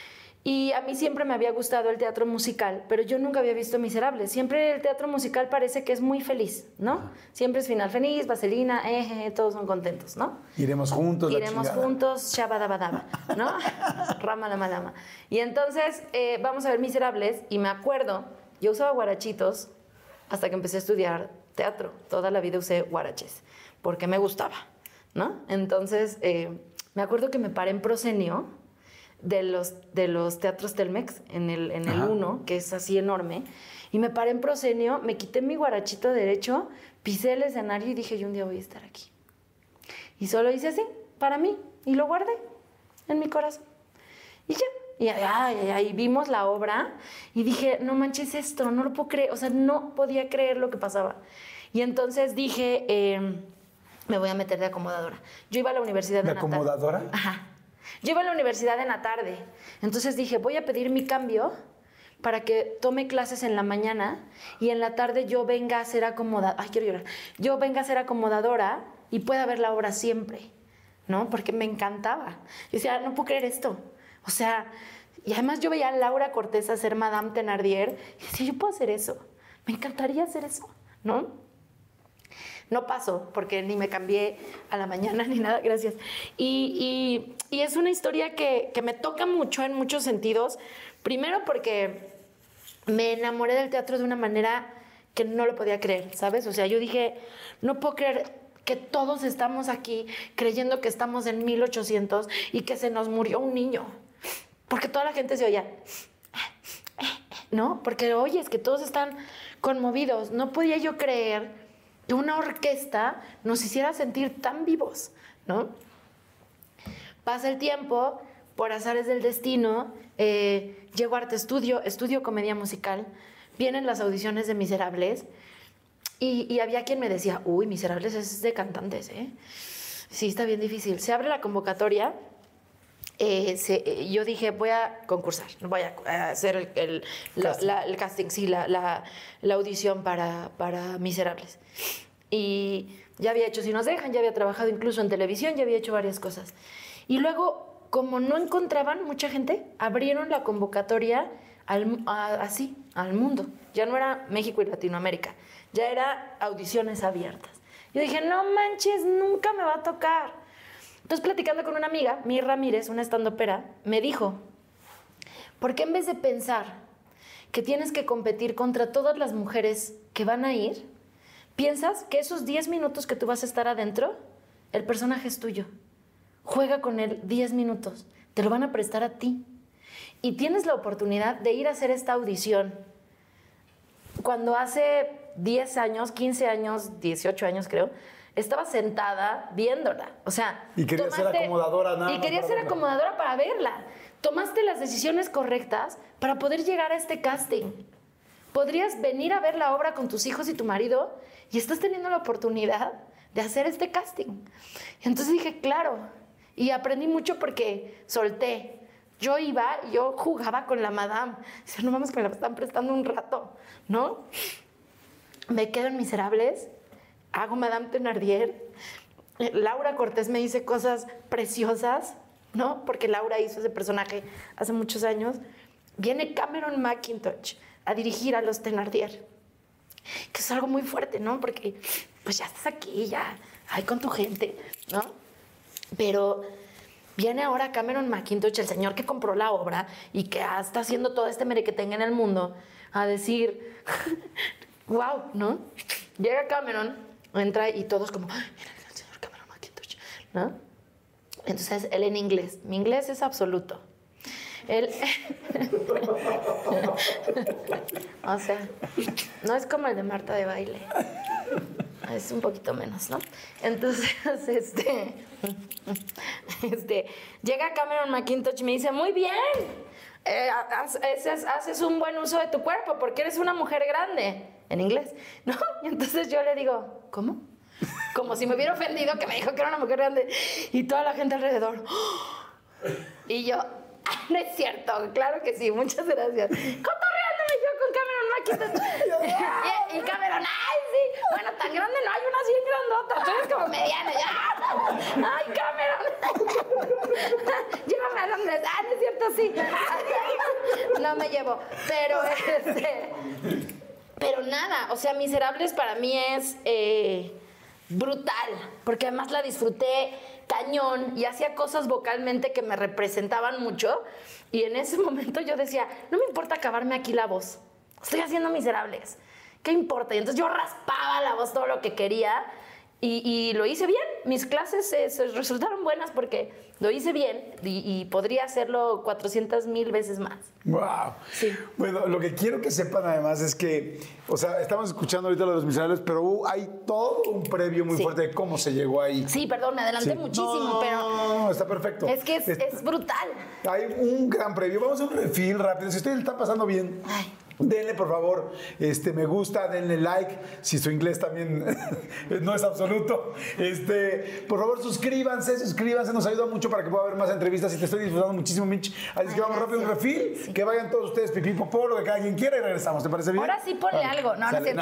Y a mí siempre me había gustado el teatro musical, pero yo nunca había visto Miserables. Siempre el teatro musical parece que es muy feliz, ¿no? Siempre es final feliz, vaselina, eh, eh, todos son contentos, ¿no? Iremos juntos, la Iremos chingada. juntos, shabadabadaba, ¿no? Rama lama lama. Y entonces eh, vamos a ver Miserables y me acuerdo, yo usaba guarachitos hasta que empecé a estudiar teatro. Toda la vida usé guaraches porque me gustaba, ¿no? Entonces eh, me acuerdo que me paré en proscenio de los, de los teatros Telmex en el en el Ajá. uno, que es así enorme, y me paré en proscenio, me quité mi guarachito derecho, pisé el escenario y dije, yo un día voy a estar aquí. Y solo hice así, para mí, y lo guardé en mi corazón. Y ya, y ahí, ahí vimos la obra y dije, no manches esto, no lo puedo creer, o sea, no podía creer lo que pasaba. Y entonces dije, eh, me voy a meter de acomodadora. Yo iba a la universidad ¿De en la tarde. acomodadora? Ajá. Yo iba a la universidad en la tarde. Entonces dije, voy a pedir mi cambio para que tome clases en la mañana y en la tarde yo venga a ser acomodadora. Ay, quiero llorar. Yo venga a ser acomodadora y pueda ver la obra siempre, ¿no? Porque me encantaba. Yo decía, no puedo creer esto. O sea, y además yo veía a Laura Cortés hacer Madame Thenardier y decía, yo puedo hacer eso. Me encantaría hacer eso, ¿no? No pasó, porque ni me cambié a la mañana ni nada, gracias. Y, y, y es una historia que, que me toca mucho en muchos sentidos. Primero porque me enamoré del teatro de una manera que no lo podía creer, ¿sabes? O sea, yo dije, no puedo creer que todos estamos aquí creyendo que estamos en mil ochocientos y que se nos murió un niño. Porque toda la gente se oía, ¿no? Porque, oye, es que todos están conmovidos. No podía yo creer que una orquesta nos hiciera sentir tan vivos, ¿no? Pasa el tiempo, por azares del destino, eh, llego a Arte Estudio, estudio comedia musical, vienen las audiciones de Miserables y, y había quien me decía, uy, Miserables es de cantantes, ¿eh? Sí, está bien difícil. Se abre la convocatoria. Eh, se, yo dije, voy a concursar, voy a, a hacer el, el, la, Casting. la, el casting, sí, la, la, la audición para, para Miserables. Y ya había hecho Si nos dejan, ya había trabajado incluso en televisión, ya había hecho varias cosas. Y luego, como no encontraban mucha gente, abrieron la convocatoria al, a, así, al mundo. Ya no era México y Latinoamérica, ya era audiciones abiertas. Yo dije, no manches, nunca me va a tocar. Entonces, platicando con una amiga, Mir Ramírez, una estandopera, me dijo, ¿por qué en vez de pensar que tienes que competir contra todas las mujeres que van a ir, piensas que esos diez minutos que tú vas a estar adentro, el personaje es tuyo? Juega con él diez minutos, te lo van a prestar a ti. Y tienes la oportunidad de ir a hacer esta audición. Cuando hace diez años, quince años, dieciocho años creo, estaba sentada viéndola. O sea, Y quería ser acomodadora nada Y más quería para ser verla. acomodadora para verla. Tomaste las decisiones correctas para poder llegar a este casting. podrías venir a ver la obra con tus hijos y tu marido y estás teniendo la oportunidad de hacer este casting. Y entonces dije, claro, y aprendí mucho porque solté. Yo iba y yo jugaba con la madame. Dice, no vamos, que me la están prestando un rato, ¿no? Me quedo en Miserables, hago Madame Thenardier. Laura Cortés me dice cosas preciosas, ¿no? Porque Laura hizo ese personaje hace muchos años. Viene Cameron Mackintosh a dirigir a los Thenardier, que es algo muy fuerte, ¿no? Porque pues ya estás aquí, ya, ahí con tu gente, ¿no? Pero viene ahora Cameron Mackintosh, el señor que compró la obra y que está haciendo todo este merequetengue en el mundo, a decir, wow, ¿no? Llega Cameron, entra y todos como, mira el señor Cameron Mackintosh, ¿no? Entonces él en inglés, mi inglés es absoluto. Él, o sea, no es como el de Marta de Baile. Es un poquito menos, ¿no? Entonces, este, este, llega Cameron Mackintosh y me dice, muy bien, eh, haces, haces un buen uso de tu cuerpo porque eres una mujer grande, en inglés, ¿no? Y entonces yo le digo, ¿cómo? Como si me hubiera ofendido que me dijo que era una mujer grande. Y toda la gente alrededor. Y yo, no es cierto, claro que sí, muchas gracias. Cotorreándome yo con Cameron Mackintosh. Y, y Cameron, ay, sí, bueno, tan grande no, hay unas bien grandotas, tú eres como mediana. Ya. Ay, Cameron. Llévame a Londres. Ah, no es cierto, sí. No me llevo, pero este... Pero nada, o sea, Miserables para mí es eh, brutal, porque además la disfruté cañón y hacía cosas vocalmente que me representaban mucho. Y en ese momento yo decía, no me importa acabarme aquí la voz, estoy haciendo Miserables, ¿qué importa? Y entonces yo raspaba la voz todo lo que quería y, y lo hice bien. Mis clases se, se resultaron buenas porque lo hice bien y, y podría hacerlo cuatrocientas mil veces más. ¡Wow! Sí. Bueno, lo que quiero que sepan además es que, o sea, estamos escuchando ahorita lo de los Miserables, pero uh, hay todo un previo muy Sí. fuerte de cómo se llegó ahí. Sí, perdón, me adelanté Sí. muchísimo, No, pero... no, está perfecto. Es que es, Está- es brutal. Hay un gran previo. Vamos a un refil rápido. Si ustedes le están pasando bien, Ay. denle por favor este, me gusta, denle like. Si su inglés también no es absoluto. Este, por favor, suscríbanse, suscríbanse. Nos ayuda mucho para que pueda haber más entrevistas y te estoy disfrutando muchísimo, Mitch. Así que vamos rápido a un refil. Sí. Que vayan todos ustedes pipí, popó, lo que cada quien quiera y regresamos. ¿Te parece bien? Ahora sí ponle Vale. algo. No, no es Sale. cierto.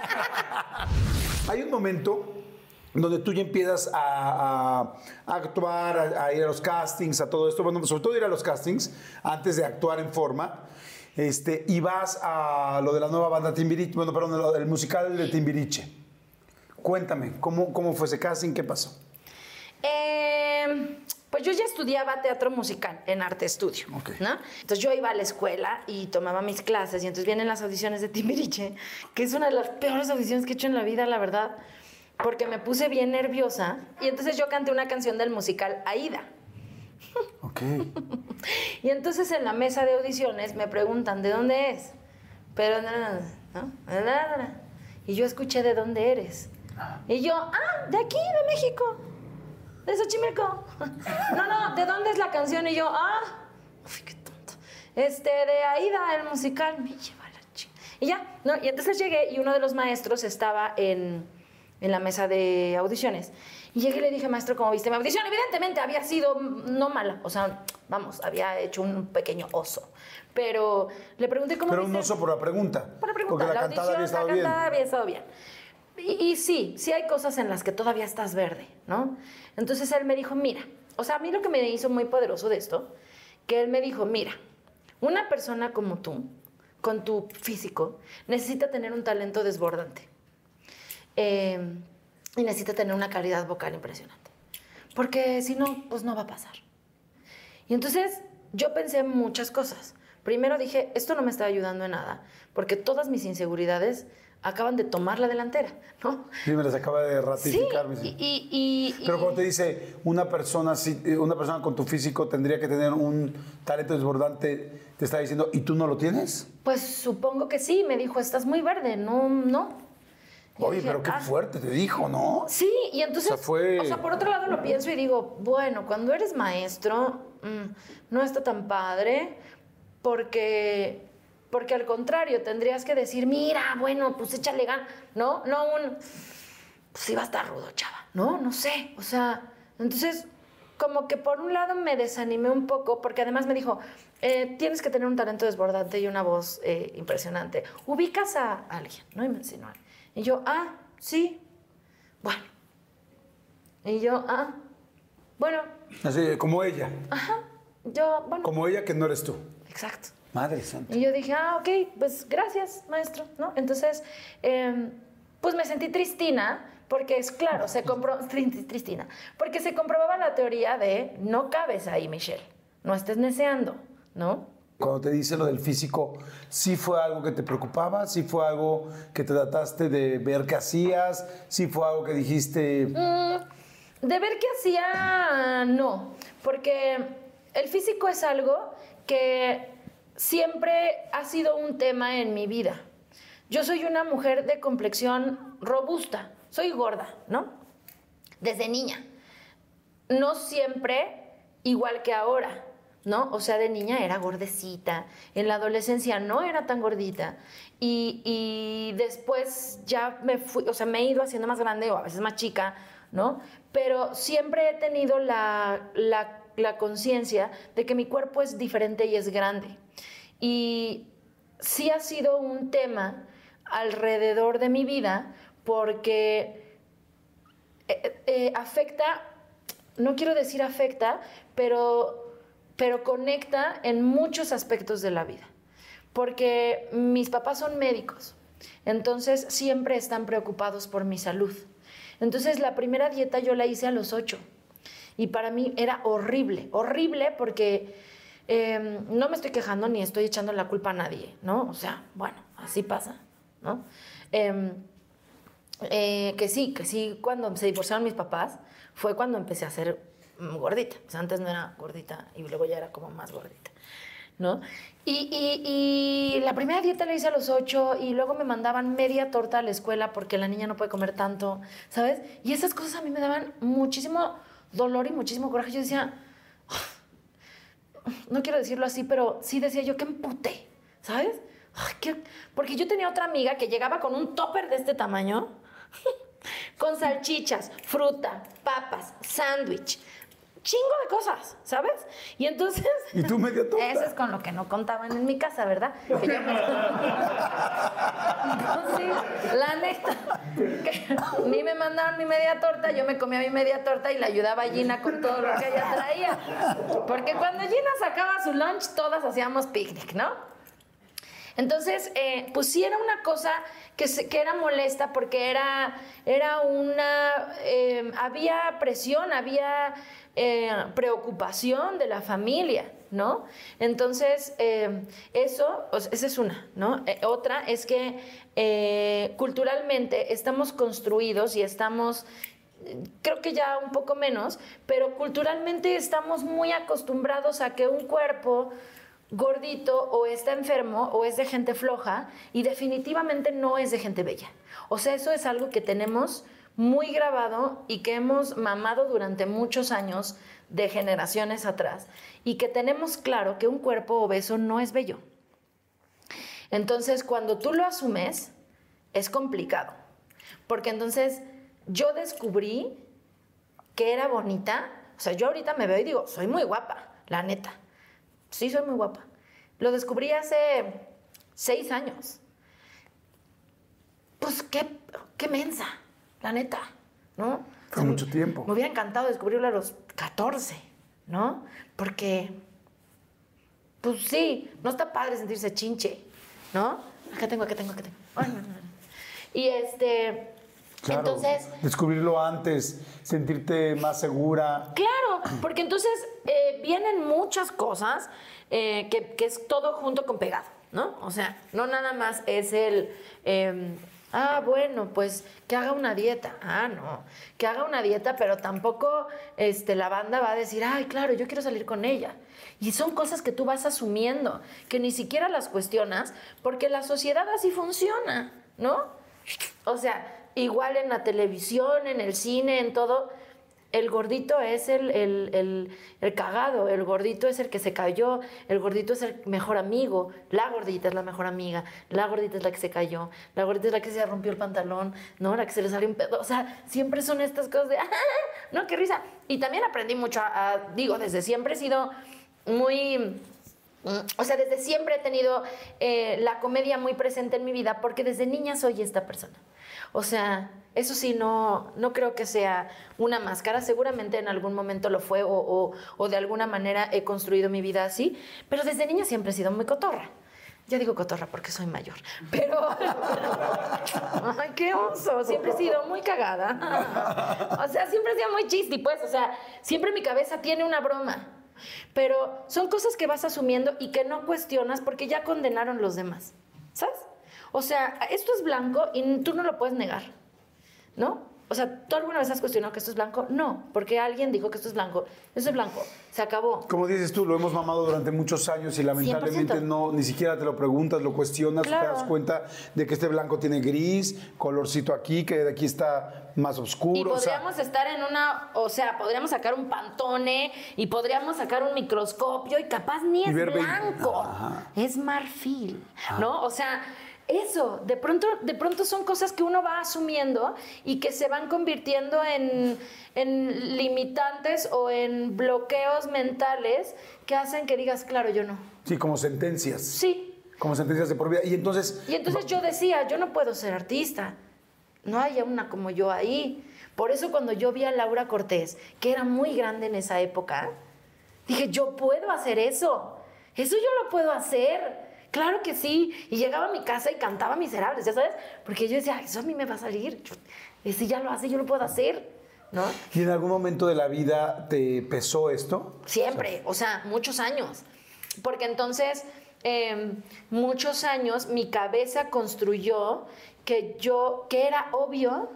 Hay un momento donde tú ya empiezas a, a- a actuar, a, a ir a los castings, a todo esto, bueno, sobre todo ir a los castings antes de actuar en forma, este, y vas a lo de la nueva banda Timbiriche, bueno, perdón, lo del musical de Timbiriche. Cuéntame, ¿cómo, cómo fue ese casting? ¿Qué pasó? Eh, pues yo ya estudiaba teatro musical en Arte Estudio, Ok. ¿no? Entonces yo iba a la escuela y tomaba mis clases y entonces vienen las audiciones de Timbiriche, que es una de las peores audiciones que he hecho en la vida, la verdad, porque me puse bien nerviosa y entonces yo canté una canción del musical Aida. Ok. Y entonces en la mesa de audiciones me preguntan, ¿de dónde es? Pero, no, no, no, ¿no? Y yo escuché, ¿de dónde eres? Y yo, ah, de aquí, de México, de Xochimilco. No, no, ¿de dónde es la canción? Y yo, ah, uy, qué tonto. Este, de Aida, el musical, me lleva la chica. Y ya, ¿no? Y entonces llegué y uno de los maestros estaba en, en la mesa de audiciones. Y llegué y le dije, maestro, ¿cómo viste mi audición? Evidentemente había sido no mala, o sea, vamos, había hecho un pequeño oso. Pero le pregunté cómo Pero viste. un oso por la pregunta. Por la pregunta, Porque la, la cantada había audición, estado la bien. cantada había estado bien. Y, y sí, sí hay cosas en las que todavía estás verde, ¿no? Entonces él me dijo, mira, o sea, a mí lo que me hizo muy poderoso de esto, que él me dijo, mira, una persona como tú, con tu físico, necesita tener un talento desbordante. Eh, y necesita tener una calidad vocal impresionante. Porque si no, pues no va a pasar. Y entonces yo pensé en muchas cosas. Primero dije, esto no me está ayudando en nada, porque todas mis inseguridades acaban de tomar la delantera, ¿no? Sí, me las acaba de ratificar. Sí, mi sí. y, y, y- Pero cuando te dice, una persona, así- una persona con tu físico tendría que tener un talento desbordante, te está diciendo, ¿y tú no lo tienes? Pues supongo que sí, me dijo, estás muy verde, no, no. Y Oye, dije, pero qué "Ah". fuerte te dijo, ¿no? Sí, y entonces, O sea, fue- o sea, por otro lado lo pienso y digo, bueno, cuando eres maestro, mm, no está tan padre, porque Porque al contrario, tendrías que decir, mira, bueno, pues échale ganas, ¿no? No un, pues sí va a estar rudo, chava, ¿no? No sé, o sea, entonces, como que por un lado me desanimé un poco, porque además me dijo, eh, tienes que tener un talento desbordante y una voz eh, impresionante. Ubicas a alguien, ¿no? Y me enseñó. Y yo, ah, sí, bueno. Y yo, ah, bueno. Así, como ella. Ajá, yo, bueno. Como ella que no eres tú. Exacto. Madre santa. Y yo dije, ah, ok, pues gracias, maestro, ¿no? Entonces, eh, pues me sentí tristina, porque es claro, se compró, tristina, porque se comprobaba la teoría de no cabes ahí, Michelle, no estés neceando, ¿no? Cuando te dice lo del físico, ¿sí fue algo que te preocupaba? ¿Sí fue algo que te trataste de ver qué hacías? ¿Sí fue algo que dijiste...? Mm, de ver qué hacía, no, porque el físico es algo que siempre ha sido un tema en mi vida. Yo soy una mujer de complexión robusta, soy gorda, ¿no? Desde niña. No siempre igual que ahora, ¿no? O sea, de niña era gordecita, en la adolescencia no era tan gordita y, y después ya me fui, o sea, me he ido haciendo más grande o a veces más chica, ¿no? Pero siempre he tenido la, la, la conciencia de que mi cuerpo es diferente y es grande. Y sí ha sido un tema alrededor de mi vida porque eh, eh, afecta, no quiero decir afecta, pero, pero conecta en muchos aspectos de la vida. Porque mis papás son médicos, entonces siempre están preocupados por mi salud. Entonces la primera dieta yo la hice a los ocho y para mí era horrible, horrible porque... Eh, no me estoy quejando ni estoy echando la culpa a nadie, ¿no? O sea, bueno, así pasa, ¿no? Eh, eh, que sí, que sí, cuando se divorciaron mis papás fue cuando empecé a ser gordita. O sea, antes no era gordita y luego ya era como más gordita, ¿no? Y, y, y la primera dieta la hice a los ocho y luego me mandaban media torta a la escuela porque la niña no puede comer tanto, ¿sabes? Y esas cosas a mí me daban muchísimo dolor y muchísimo coraje. Yo decía... no quiero decirlo así, pero sí decía yo, qué emputé, ¿sabes? Ay, qué... Porque yo tenía otra amiga que llegaba con un topper de este tamaño, con salchichas, fruta, papas, sándwich, chingo de cosas, ¿sabes? Y entonces... ¿Y tú media torta? Eso es con lo que no contaban en mi casa, ¿verdad? Que yo me... Entonces, la neta, que a mí me mandaron mi media torta, yo me comía mi media torta y le ayudaba a Gina con todo lo que ella traía. Porque cuando Gina sacaba su lunch, todas hacíamos picnic, ¿no? Entonces, eh, pues sí era una cosa que, se, que era molesta porque era, era una... Eh, había presión, había eh, preocupación de la familia, ¿no? Entonces, eh, eso, o sea, esa es una, ¿no? Eh, otra es que eh, culturalmente estamos construidos y estamos... creo que ya un poco menos, pero culturalmente estamos muy acostumbrados a que un cuerpo... gordito o está enfermo o es de gente floja y definitivamente no es de gente bella. O sea, eso es algo que tenemos muy grabado y que hemos mamado durante muchos años de generaciones atrás y que tenemos claro que un cuerpo obeso no es bello. Entonces, cuando tú lo asumes, es complicado. Porque entonces yo descubrí que era bonita. O sea, yo ahorita me veo y digo, soy muy guapa, la neta. Sí, soy muy guapa. Lo descubrí hace seis años. Pues qué, qué mensa, la neta, ¿no? Fue mucho me, tiempo. Me hubiera encantado descubrirlo a los catorce, ¿no? Porque, pues sí, no está padre sentirse chinche, ¿no? Acá tengo, acá tengo, acá tengo. Ay, no, no, no. Y este... Claro, entonces, descubrirlo antes, sentirte más segura. Claro, porque entonces eh, vienen muchas cosas eh, que, que es todo junto con pegado, ¿no? O sea, no nada más es el, eh, ah, bueno, pues que haga una dieta. Ah, no, que haga una dieta, pero tampoco este, la banda va a decir, ay, claro, yo quiero salir con ella. Y son cosas que tú vas asumiendo, que ni siquiera las cuestionas, porque la sociedad así funciona, ¿no? O sea... igual en la televisión, en el cine, en todo, el gordito es el, el, el, el cagado, el gordito es el que se cayó, el gordito es el mejor amigo, la gordita es la mejor amiga, la gordita es la que se cayó, la gordita es la que se rompió el pantalón, ¿no? La que se le salió un pedo. O sea, siempre son estas cosas de, ¡ah! ¿No? ¡Qué risa! Y también aprendí mucho a, a, digo, desde siempre he sido muy... O sea, desde siempre he tenido eh, la comedia muy presente en mi vida porque desde niña soy esta persona. O sea, eso sí, no, no creo que sea una máscara. Seguramente en algún momento lo fue o, o, o de alguna manera he construido mi vida así. Pero desde niña siempre he sido muy cotorra. Ya digo cotorra porque soy mayor. Pero... ¡Ay, qué oso! Siempre he sido muy cagada. O sea, siempre he sido muy chisti, pues. O sea, siempre mi cabeza tiene una broma. Pero son cosas que vas asumiendo y que no cuestionas porque ya condenaron los demás, ¿sabes? O sea, esto es blanco y tú no lo puedes negar, ¿no? O sea, ¿tú alguna vez has cuestionado que esto es blanco? No, porque alguien dijo que esto es blanco. Esto es blanco, se acabó. Como dices tú, lo hemos mamado durante muchos años y lamentablemente cien por ciento. no, ni siquiera te lo preguntas, lo cuestionas, Claro. te das cuenta de que este blanco tiene gris, colorcito aquí, que de aquí está más oscuro. Y podríamos o sea, estar en una, o sea, podríamos sacar un Pantone y podríamos sacar un microscopio y capaz ni es ver veinte. blanco, Ajá. es marfil, ¿no? O sea, eso, de pronto, de pronto son cosas que uno va asumiendo y que se van convirtiendo en, en limitantes o en bloqueos mentales que hacen que digas, claro, yo no. sí, como sentencias. Sí. Como sentencias de por vida. Y entonces... Y entonces yo decía, yo no puedo ser artista. No hay una como yo ahí. Por eso cuando yo vi a Laura Cortés, que era muy grande en esa época, dije, yo puedo hacer eso. Eso yo lo puedo hacer. Claro que sí. Y llegaba a mi casa y cantaba Miserables, ¿ya sabes? Porque yo decía, eso a mí me va a salir. Yo, ese ya lo hace, yo lo puedo hacer, ¿no? ¿Y en algún momento de la vida te pesó esto? Siempre, o sea, muchos años. Porque entonces, eh, muchos años, mi cabeza construyó que yo, que era obvio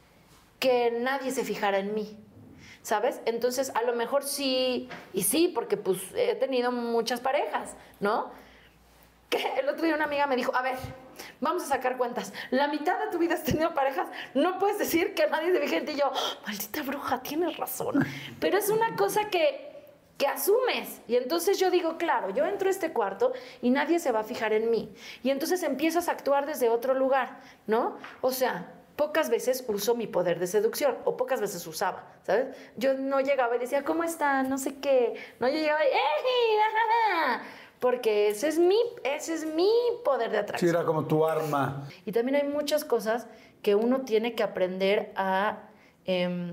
que nadie se fijara en mí, ¿sabes? Entonces, a lo mejor sí, y sí, porque pues he tenido muchas parejas, ¿no? Que el otro día una amiga me dijo, a ver, vamos a sacar cuentas. La mitad de tu vida has tenido parejas, no puedes decir que nadie se fije en ti. Y yo, maldita bruja, tienes razón. Pero es una cosa que, que asumes. Y entonces yo digo, claro, yo entro a este cuarto y nadie se va a fijar en mí. Y entonces empiezas a actuar desde otro lugar, ¿no? O sea, pocas veces uso mi poder de seducción, o pocas veces usaba, ¿sabes? Yo no llegaba y decía, ¿cómo está? No sé qué. No, yo llegaba y, ¡eh! ¡Ja, ja! Porque ese es mi, ese es mi poder de atracción. Sí, era como tu arma. Y también hay muchas cosas que uno tiene que aprender a, eh,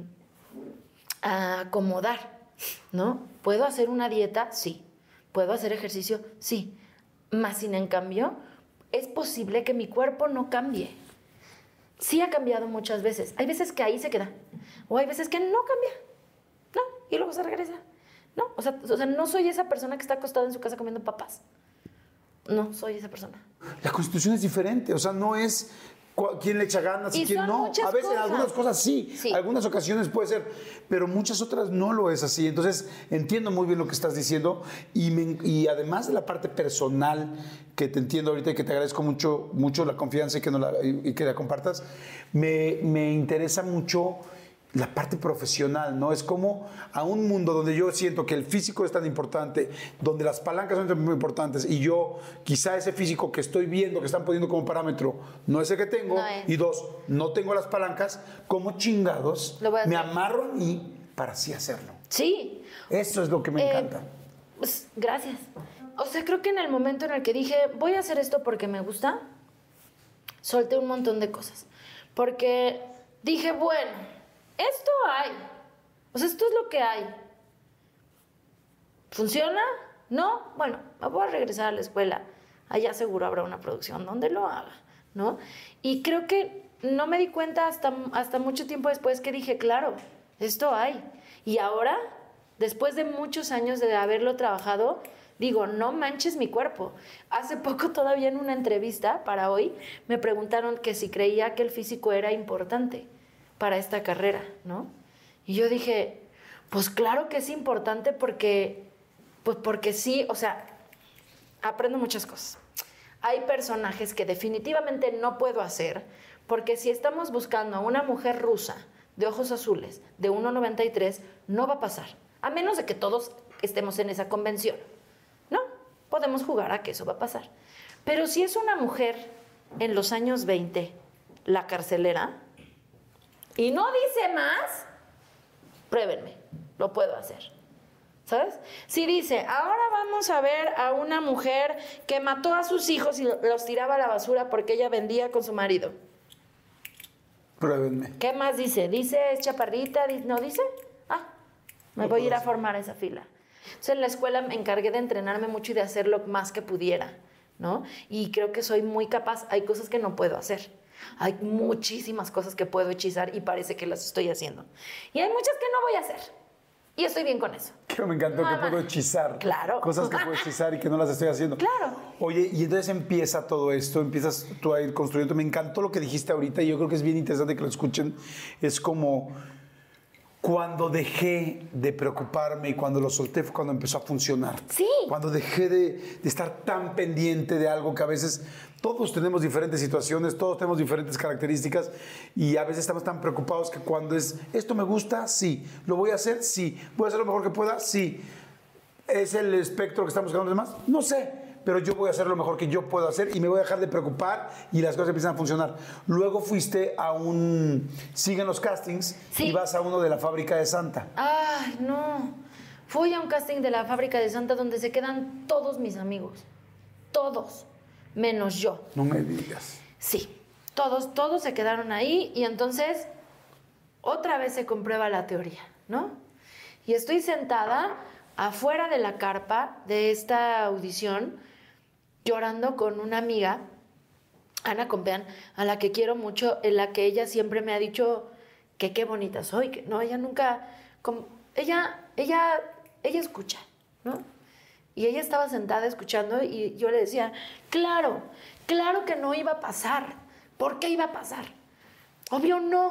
a acomodar, ¿no? ¿Puedo hacer una dieta? Sí. ¿Puedo hacer ejercicio? Sí. Más sin en cambio, es posible que mi cuerpo no cambie. Sí ha cambiado muchas veces. Hay veces que ahí se queda. O hay veces que no cambia. No, y luego se regresa. No, o sea, o sea, no soy esa persona que está acostada en su casa comiendo papas. No, soy esa persona. La Constitución es diferente, o sea, no es cu- quién le echa ganas y, Y quién son no. muchas A veces en cosas. algunas cosas sí, Sí. algunas ocasiones puede ser, pero muchas otras no lo es así. Entonces, entiendo muy bien lo que estás diciendo y, me- y además de la parte personal que te entiendo ahorita y que te agradezco mucho, mucho la confianza y que, no la, y, y que la compartas, me, me interesa mucho la parte profesional, ¿no? Es como a un mundo donde yo siento que el físico es tan importante, donde las palancas son tan muy importantes y yo quizá ese físico que estoy viendo, que están poniendo como parámetro, no es el que tengo, No es. y dos, no tengo las palancas, como chingados Lo voy a me hacer. amarro a mí para así hacerlo. Sí. Eso es lo que me Eh, encanta. Pues, gracias. O sea, creo que en el momento en el que dije, voy a hacer esto porque me gusta, solté un montón de cosas. Porque dije, bueno, esto hay. O sea, esto es lo que hay. ¿Funciona? ¿No? Bueno, me voy a regresar a la escuela. Allá seguro habrá una producción donde lo haga, ¿no? Y creo que no me di cuenta hasta, hasta mucho tiempo después que dije, claro, esto hay. Y ahora, después de muchos años de haberlo trabajado, digo, no manches mi cuerpo. Hace poco todavía en una entrevista para hoy me preguntaron que si creía que el físico era importante para esta carrera, ¿no? Y yo dije, pues claro que es importante porque, pues porque sí, o sea, aprendo muchas cosas. Hay personajes que definitivamente no puedo hacer porque si estamos buscando a una mujer rusa de ojos azules, de uno noventa y tres, no va a pasar. A menos de que todos estemos en esa convención. ¿No? Podemos jugar a que eso va a pasar. Pero si es una mujer en los años veinte, la carcelera, y no dice más, pruébenme, lo puedo hacer. ¿Sabes? Si dice, ahora vamos a ver a una mujer que mató a sus hijos y los tiraba a la basura porque ella vendía con su marido. Pruébenme. ¿Qué más dice? ¿Dice es chaparrita? ¿No dice? Ah, me voy a ir a formar a esa fila. Entonces en la escuela me encargué de entrenarme mucho y de hacer lo más que pudiera, ¿no? Y creo que soy muy capaz. Hay cosas que no puedo hacer. Hay muchísimas cosas que puedo hechizar y parece que las estoy haciendo. Y hay muchas que no voy a hacer. Y estoy bien con eso. Que me encantó Mamá. que puedo hechizar. Claro. Cosas que puedo hechizar y que no las estoy haciendo. Claro. Oye, y entonces empieza todo esto, empiezas tú a ir construyendo. Me encantó lo que dijiste ahorita y yo creo que es bien interesante que lo escuchen. Es como cuando dejé de preocuparme y cuando lo solté fue cuando empezó a funcionar. Sí. Cuando dejé de, de estar tan pendiente de algo que a veces todos tenemos diferentes situaciones, todos tenemos diferentes características y a veces estamos tan preocupados que cuando es, esto me gusta, sí, lo voy a hacer, sí, voy a hacer lo mejor que pueda, sí. ¿Es el espectro que estamos buscando los demás? No sé. Pero yo voy a hacer lo mejor que yo puedo hacer y me voy a dejar de preocupar y las cosas empiezan a funcionar. Luego fuiste a un... Siguen los castings Sí. y vas a uno de la Fábrica de Santa. Ay, no. Fui a un casting de la Fábrica de Santa donde se quedan todos mis amigos. Todos. Menos yo. No me digas. Sí. Todos, todos se quedaron ahí y entonces otra vez se comprueba la teoría, ¿no? Y estoy sentada afuera de la carpa de esta audición llorando con una amiga, Ana Compeán, a la que quiero mucho, en la que ella siempre me ha dicho que qué bonita soy, que no, ella nunca, como, ella, ella, ella escucha, ¿no? Y ella estaba sentada escuchando y yo le decía, claro, claro que no iba a pasar. ¿Por qué iba a pasar? Obvio no.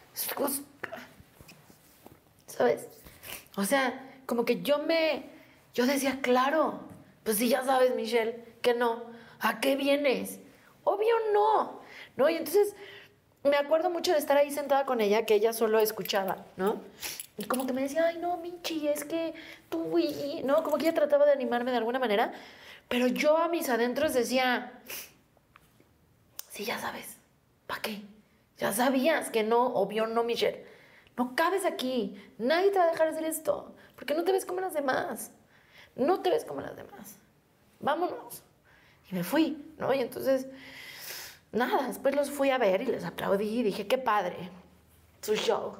¿Sabes? O sea, como que yo me, yo decía, claro, pues si ya sabes, Michelle, que no, ¿a qué vienes? Obvio no, ¿no? Y entonces me acuerdo mucho de estar ahí sentada con ella, que ella solo escuchaba, ¿no? Y como que me decía, ay, no, Michi, es que tú, y, ¿no? Como que ella trataba de animarme de alguna manera, pero yo a mis adentros decía, sí, ya sabes, ¿para qué? Ya sabías que no, obvio no, Michelle. No cabes aquí, nadie te va a dejar hacer esto, porque no te ves como las demás, no te ves como las demás, vámonos. Y me fui, ¿no? Y entonces, nada, después los fui a ver y les aplaudí y dije, qué padre, su show.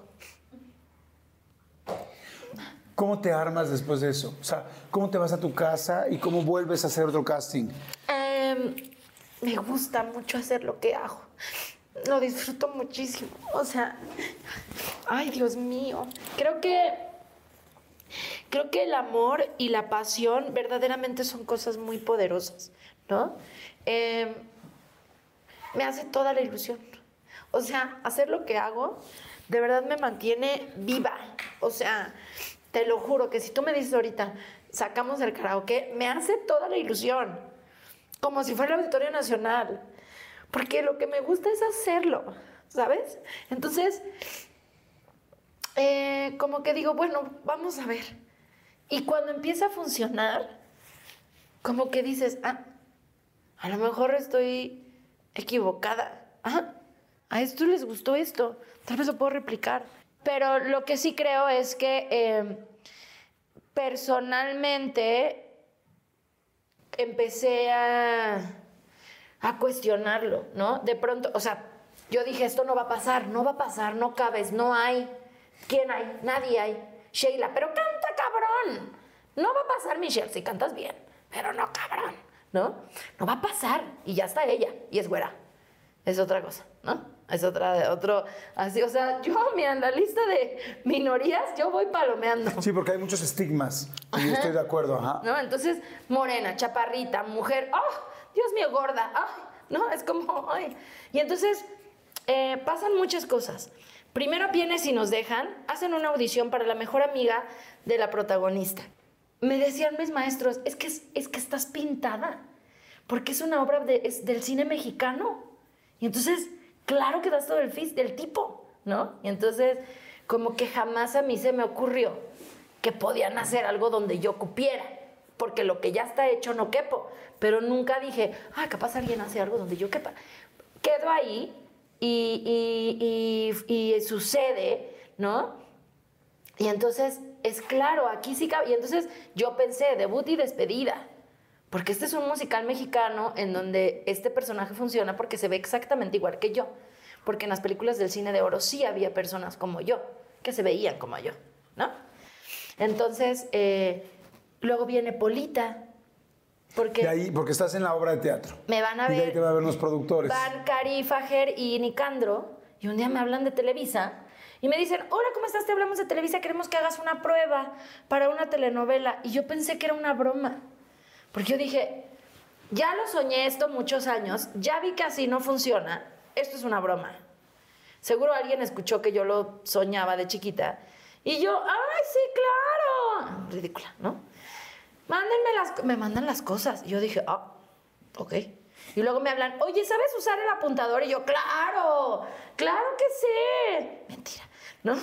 ¿Cómo te armas después de eso? O sea, ¿cómo te vas a tu casa y cómo vuelves a hacer otro casting? Eh, me gusta mucho hacer lo que hago. Lo disfruto muchísimo. O sea, ay, Dios mío. Creo que, creo que el amor y la pasión verdaderamente son cosas muy poderosas, ¿no? Eh, me hace toda la ilusión. O sea, hacer lo que hago de verdad me mantiene viva. O sea, te lo juro que si tú me dices ahorita, sacamos el karaoke, me hace toda la ilusión. Como si fuera el Auditorio Nacional. Porque lo que me gusta es hacerlo, ¿sabes? Entonces, eh, como que digo, bueno, vamos a ver. Y cuando empieza a funcionar, como que dices, ah, a lo mejor estoy equivocada. Ah, a esto les gustó esto, tal vez lo puedo replicar. Pero lo que sí creo es que eh, personalmente empecé a... a cuestionarlo, ¿no? De pronto, o sea, yo dije, esto no va a pasar, no va a pasar, no cabes, no hay. ¿Quién hay? Nadie hay. Sheila, pero canta, cabrón. No va a pasar, Michelle, si cantas bien, pero no, cabrón, ¿no? No va a pasar. Y ya está ella, y es güera. Es otra cosa, ¿no? Es otra, otro, así, o sea, yo, mira, en la lista de minorías, yo voy palomeando. Sí, porque hay muchos estigmas, y yo estoy de acuerdo, ajá. ¿No? Entonces, morena, chaparrita, mujer, ¡oh! Dios mío, gorda, ¡ay! ¿No? Es como, ¡ay! Y entonces, eh, pasan muchas cosas. Primero vienes y nos dejan, hacen una audición para la mejor amiga de la protagonista. Me decían mis maestros, es que, es, es que estás pintada, porque es una obra de, es del cine mexicano. Y entonces, claro que das todo el fis del tipo, ¿no? Y entonces, como que jamás a mí se me ocurrió que podían hacer algo donde yo cupiera, porque lo que ya está hecho no quepo. Pero nunca dije, ah, capaz alguien hace algo donde yo quepa. Quedo ahí y, y, y, y sucede, ¿no? Y entonces, es claro, aquí sí cabe. Y entonces yo pensé, debut y despedida. Porque este es un musical mexicano en donde este personaje funciona porque se ve exactamente igual que yo. Porque en las películas del cine de oro sí había personas como yo, que se veían como yo, ¿no? Entonces, eh, luego viene Polita. Porque de ahí, porque estás en la obra de teatro. Me van a ver. Y de ahí te van a ver los productores. Van Cari, Fajer y Nicandro. Y un día me hablan de Televisa. Y me dicen, hola, ¿cómo estás? Te hablamos de Televisa. Queremos que hagas una prueba para una telenovela. Y yo pensé que era una broma. Porque yo dije, ya lo soñé esto muchos años. Ya vi que así no funciona. Esto es una broma. Seguro alguien escuchó que yo lo soñaba de chiquita. Y yo, ¡ay, sí, claro! Ridícula, ¿no? Mándenme las... Me mandan las cosas. Y yo dije, ah, ok. Y luego me hablan, oye, ¿sabes usar el apuntador? Y yo, ¡claro! ¡Claro que sé! Mentira, ¿no?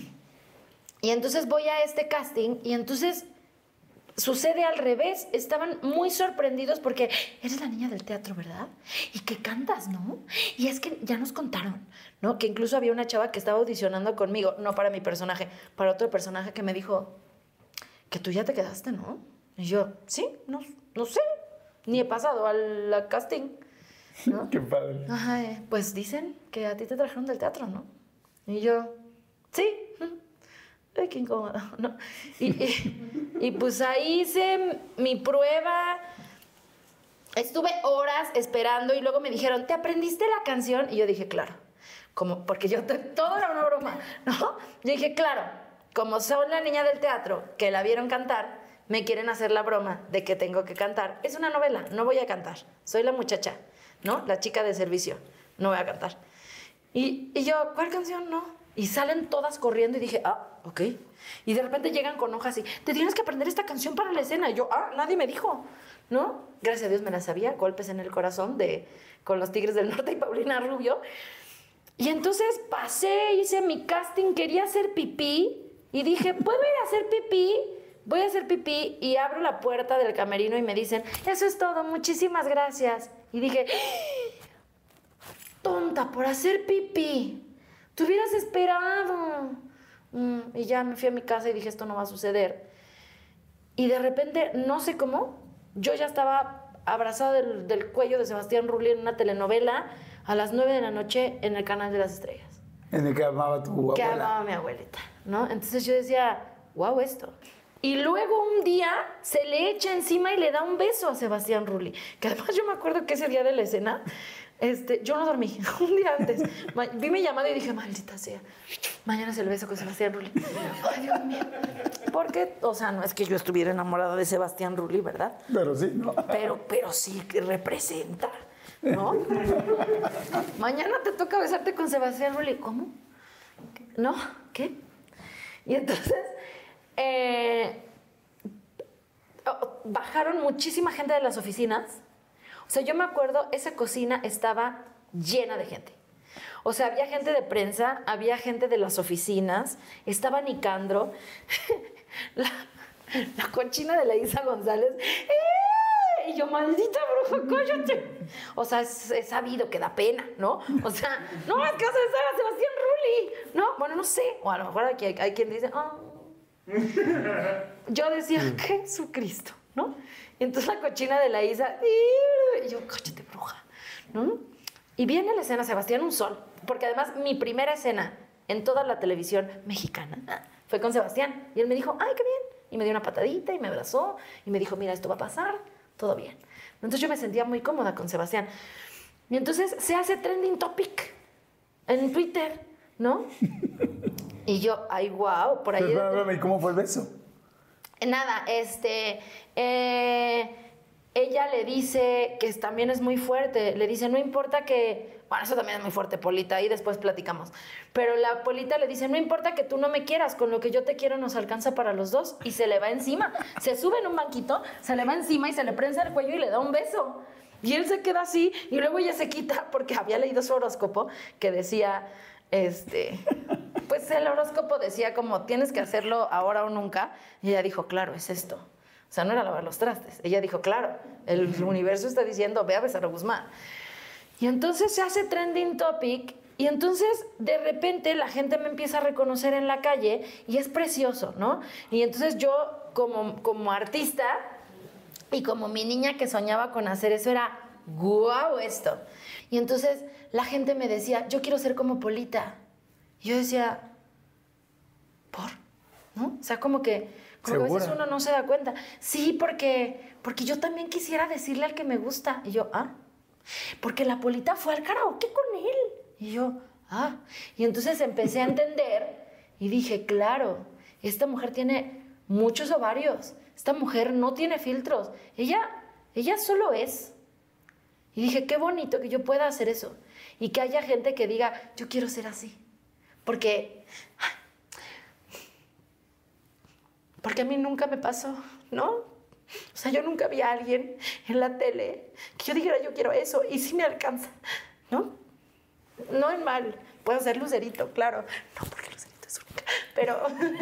Y entonces voy a este casting y entonces sucede al revés. Estaban muy sorprendidos porque eres la niña del teatro, ¿verdad? Y que cantas, ¿no? Y es que ya nos contaron, ¿no? Que incluso había una chava que estaba audicionando conmigo, no para mi personaje, para otro personaje que me dijo que tú ya te quedaste, ¿no? Y yo, sí, no, no sé, ni he pasado al, al casting, ¿no? Qué padre. Ajá, eh, pues dicen que a ti te trajeron del teatro, ¿no? Y yo, sí, ay, qué incómodo, ¿no? Y, y, y pues ahí hice mi prueba, estuve horas esperando y luego me dijeron, ¿te aprendiste la canción? Y yo dije, claro, como, porque yo, todo era una broma, ¿no? Yo dije, claro, como soy la niña del teatro que la vieron cantar, me quieren hacer la broma de que tengo que cantar. Es una novela, no voy a cantar. Soy la muchacha, ¿no? La chica de servicio. No voy a cantar. Y, y yo, ¿cuál canción? No. Y salen todas corriendo y dije, ah, ok. Y de repente llegan con hojas y, te tienes que aprender esta canción para la escena. Y yo, ah, nadie me dijo, ¿no? Gracias a Dios me la sabía. Golpes en el corazón de con los Tigres del Norte y Paulina Rubio. Y entonces pasé, hice mi casting, quería hacer pipí. Y dije, ¿puedo ir a hacer pipí? Voy a hacer pipí y abro la puerta del camerino y me dicen, eso es todo, muchísimas gracias. Y dije, tonta, por hacer pipí. Te hubieras esperado. Mm, y ya me fui a mi casa y dije, esto no va a suceder. Y de repente, no sé cómo, yo ya estaba abrazada del, del cuello de Sebastián Rulli en una telenovela a las nueve de la noche en el Canal de las Estrellas. En el que amaba tu abuela. Que amaba a mi abuelita, ¿no? Entonces yo decía, wow, esto. Y luego un día se le echa encima y le da un beso a Sebastián Rulli. Que además yo me acuerdo que ese día de la escena, este, yo no dormí, un día antes. Vi mi llamada y dije, maldita sea, mañana es el beso con Sebastián Rulli. Ay, Dios mío. Porque, o sea, no es que yo estuviera enamorada de Sebastián Rulli, ¿verdad? Pero sí, ¿no? Pero, pero sí que representa, ¿no? Mañana te toca besarte con Sebastián Rulli. ¿Cómo? ¿No? ¿Qué? Y entonces... Eh, bajaron muchísima gente de las oficinas. O sea, yo me acuerdo, esa cocina estaba llena de gente. O sea, había gente de prensa, había gente de las oficinas, estaba Nicandro, la, la cochina de la Isa González. ¡Eh! Y yo, maldita bruja, cállate. O sea, es, es sabido que da pena, ¿no? O sea, no, es que vas a besar a Sebastián Rulli, ¿no? Bueno, no sé. O a lo mejor aquí hay, hay quien dice, oh. Yo decía, Jesucristo, ¿no? Y entonces la cochina de la Isa, y yo, cállate, bruja, ¿no? Y viene la escena Sebastián un sol, porque además mi primera escena en toda la televisión mexicana fue con Sebastián. Y él me dijo, ay, qué bien. Y me dio una patadita y me abrazó y me dijo, mira, esto va a pasar, todo bien. Entonces yo me sentía muy cómoda con Sebastián. Y entonces se hace trending topic en Twitter, ¿no? Y yo, ay, wow, por ahí... Pero, ¿y cómo fue el beso? Nada, este... Eh, ella le dice, que también es muy fuerte, le dice, no importa que... Bueno, eso también es muy fuerte, Polita, y después platicamos. Pero la Polita le dice, no importa que tú no me quieras, con lo que yo te quiero nos alcanza para los dos. Y se le va encima. Se sube en un banquito, se le va encima y se le prensa el cuello y le da un beso. Y él se queda así, y luego ella se quita, porque había leído su horóscopo, que decía... este, pues el horóscopo decía como, tienes que hacerlo ahora o nunca. Y ella dijo, claro, es esto. O sea, no era lavar los trastes. Ella dijo, claro, el universo está diciendo, ve a besar a Guzmán. Y entonces se hace trending topic. Y entonces, de repente, la gente me empieza a reconocer en la calle y es precioso, ¿no? Y entonces yo, como, como artista y como mi niña que soñaba con hacer eso, era guau esto. Y entonces la gente me decía, yo quiero ser como Polita. Y yo decía, ¿por? ¿No? O sea, como que, como que a veces uno no se da cuenta. Sí, porque, porque yo también quisiera decirle al que me gusta. Y yo, ¿ah? Porque la Polita fue al karaoke con él. Y yo, ah. Y entonces empecé a entender y dije, claro, esta mujer tiene muchos ovarios. Esta mujer no tiene filtros. Ella, ella solo es. Y dije, qué bonito que yo pueda hacer eso. Y que haya gente que diga, yo quiero ser así. Porque, porque a mí nunca me pasó, ¿no? O sea, yo nunca vi a alguien en la tele que yo dijera, yo quiero eso. Y sí me alcanza, ¿no? No en mal, puedo ser Lucerito, claro. No, porque Lucerito es única. Pero,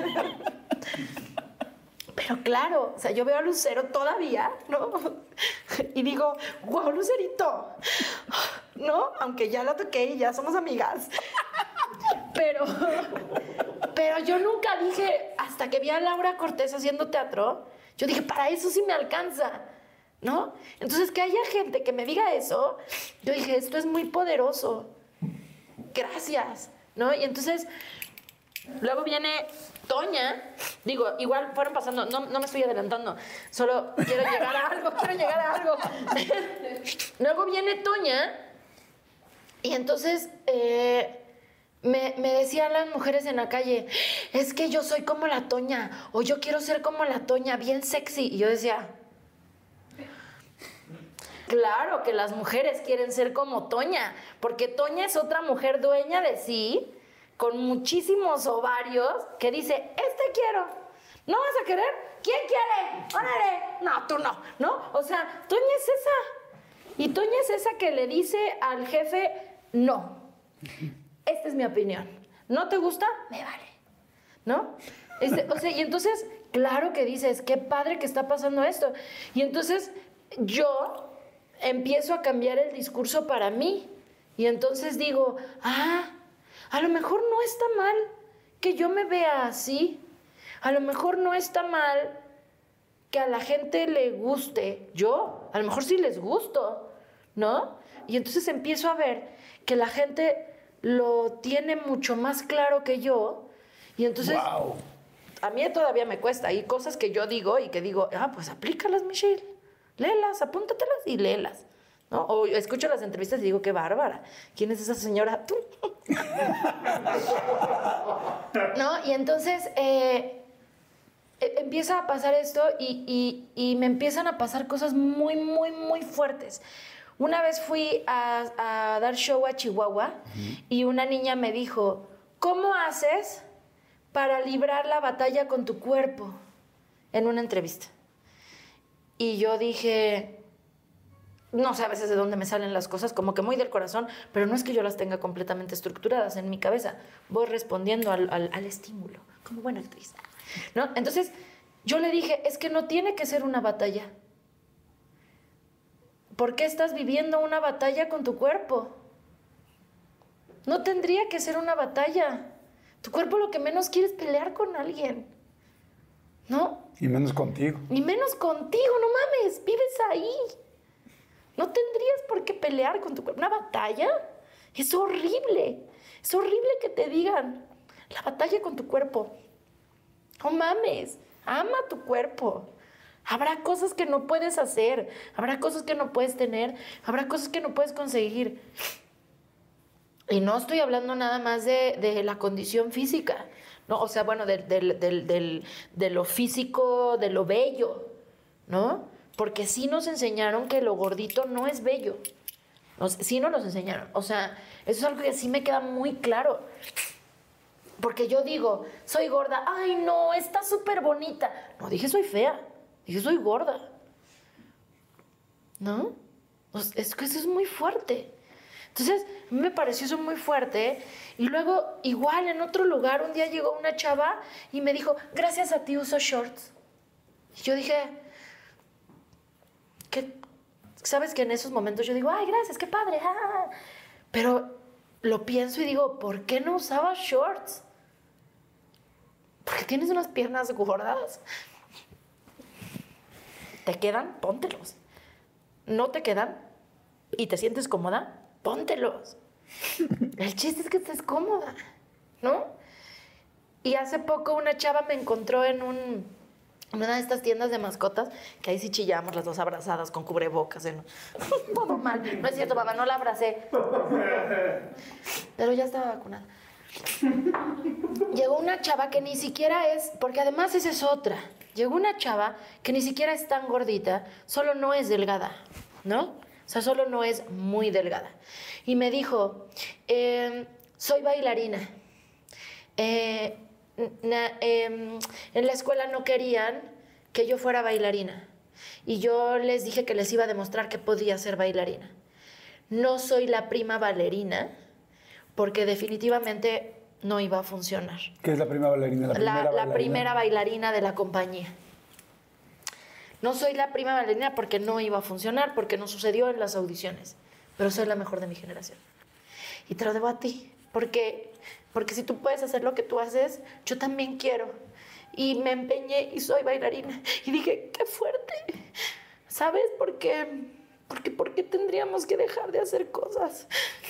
pero claro, o sea, yo veo a Lucero todavía, ¿no? Y digo, wow, Lucerito, ¿no? Aunque ya la toqué y ya somos amigas. Pero, pero yo nunca dije, hasta que vi a Laura Cortés haciendo teatro, yo dije, para eso sí me alcanza, ¿no? Entonces, que haya gente que me diga eso, yo dije, esto es muy poderoso. Gracias, ¿no? Y entonces, luego viene Toña, digo, igual fueron pasando, no, no me estoy adelantando, solo quiero llegar a algo, quiero llegar a algo. Luego viene Toña, y entonces eh, me, me decían las mujeres en la calle, es que yo soy como la Toña, o yo quiero ser como la Toña, bien sexy. Y yo decía, claro que las mujeres quieren ser como Toña, porque Toña es otra mujer dueña de sí, con muchísimos ovarios, que dice, este quiero. ¿No vas a querer? ¿Quién quiere? ¡Órale! No, tú no, ¿no? O sea, Toña es esa. Y Toña es esa que le dice al jefe, no. Esta es mi opinión. ¿No te gusta? Me vale. ¿No? Este, o sea, y entonces, claro que dices, qué padre que está pasando esto. Y entonces, yo empiezo a cambiar el discurso para mí. Y entonces digo, ah, a lo mejor no está mal que yo me vea así. A lo mejor no está mal que a la gente le guste yo. A lo mejor sí les gusto, ¿no? Y entonces empiezo a ver que la gente lo tiene mucho más claro que yo. Y entonces, wow, a mí todavía me cuesta. Hay cosas que yo digo y que digo, ah, pues aplícalas, Michelle. Léelas, apúntatelas y léelas, ¿no? O escucho las entrevistas y digo, qué bárbara. ¿Quién es esa señora? Tú. ¿No? Y entonces eh, empieza a pasar esto y, y, y me empiezan a pasar cosas muy, muy, muy fuertes. Una vez fui a, a dar show a Chihuahua, uh-huh, y una niña me dijo, ¿cómo haces para librar la batalla con tu cuerpo? En una entrevista. Y yo dije, no sé a veces de dónde me salen las cosas, como que muy del corazón, pero no es que yo las tenga completamente estructuradas en mi cabeza. Voy respondiendo al, al, al estímulo, como buena actriz, ¿no? Entonces, yo le dije, es que no tiene que ser una batalla. ¿Por qué estás viviendo una batalla con tu cuerpo? No tendría que ser una batalla. Tu cuerpo lo que menos quiere es pelear con alguien, ¿no? Y menos contigo. Y menos contigo, no mames, vives ahí. No tendrías por qué pelear con tu cuerpo. ¿Una batalla? Es horrible. Es horrible que te digan la batalla con tu cuerpo. No mames, ama tu cuerpo. Habrá cosas que no puedes hacer, habrá cosas que no puedes tener, habrá cosas que no puedes conseguir. Y no estoy hablando nada más de, de la condición física, ¿no? O sea, bueno, de, de, de, de, de lo físico, de lo bello, ¿no? Porque sí nos enseñaron que lo gordito no es bello. Nos, sí nos los enseñaron. O sea, eso es algo que sí me queda muy claro. Porque yo digo, soy gorda. Ay, no, está súper bonita. No, dije soy fea. Dije soy gorda. ¿No? Es que eso es muy fuerte. Entonces, a mí me pareció eso muy fuerte. Y luego, igual, en otro lugar, un día llegó una chava y me dijo, gracias a ti uso shorts. Y yo dije, ¿qué? ¿Sabes que en esos momentos yo digo, ay, gracias, qué padre? Ah. Pero lo pienso y digo, ¿por qué no usaba shorts? Porque tienes unas piernas gordas. ¿Te quedan? Póntelos. ¿No te quedan? ¿Y te sientes cómoda? Póntelos. El chiste es que estés cómoda, ¿no? Y hace poco una chava me encontró en un, en una de estas tiendas de mascotas, que ahí sí chillamos las dos abrazadas con cubrebocas. ¿eh? Todo mal. No es cierto, mamá, no la abracé. Pero ya estaba vacunada. Llegó una chava que ni siquiera es, porque además esa es otra. Llegó una chava que ni siquiera es tan gordita, solo no es delgada, ¿no? O sea, solo no es muy delgada. Y me dijo, eh, soy bailarina. Eh, na, eh, en la escuela no querían que yo fuera bailarina. Y yo les dije que les iba a demostrar que podía ser bailarina. No soy la prima bailarina, porque definitivamente no iba a funcionar. ¿Qué es la prima bailarina? La primera, la, bailarina. la primera bailarina de la compañía. No soy la prima bailarina porque no iba a funcionar, porque no sucedió en las audiciones, pero soy la mejor de mi generación. Y te lo debo a ti, porque, porque si tú puedes hacer lo que tú haces, yo también quiero. Y me empeñé y soy bailarina. Y dije, qué fuerte. ¿Sabes por qué? Porque, ¿por qué tendríamos que dejar de hacer cosas?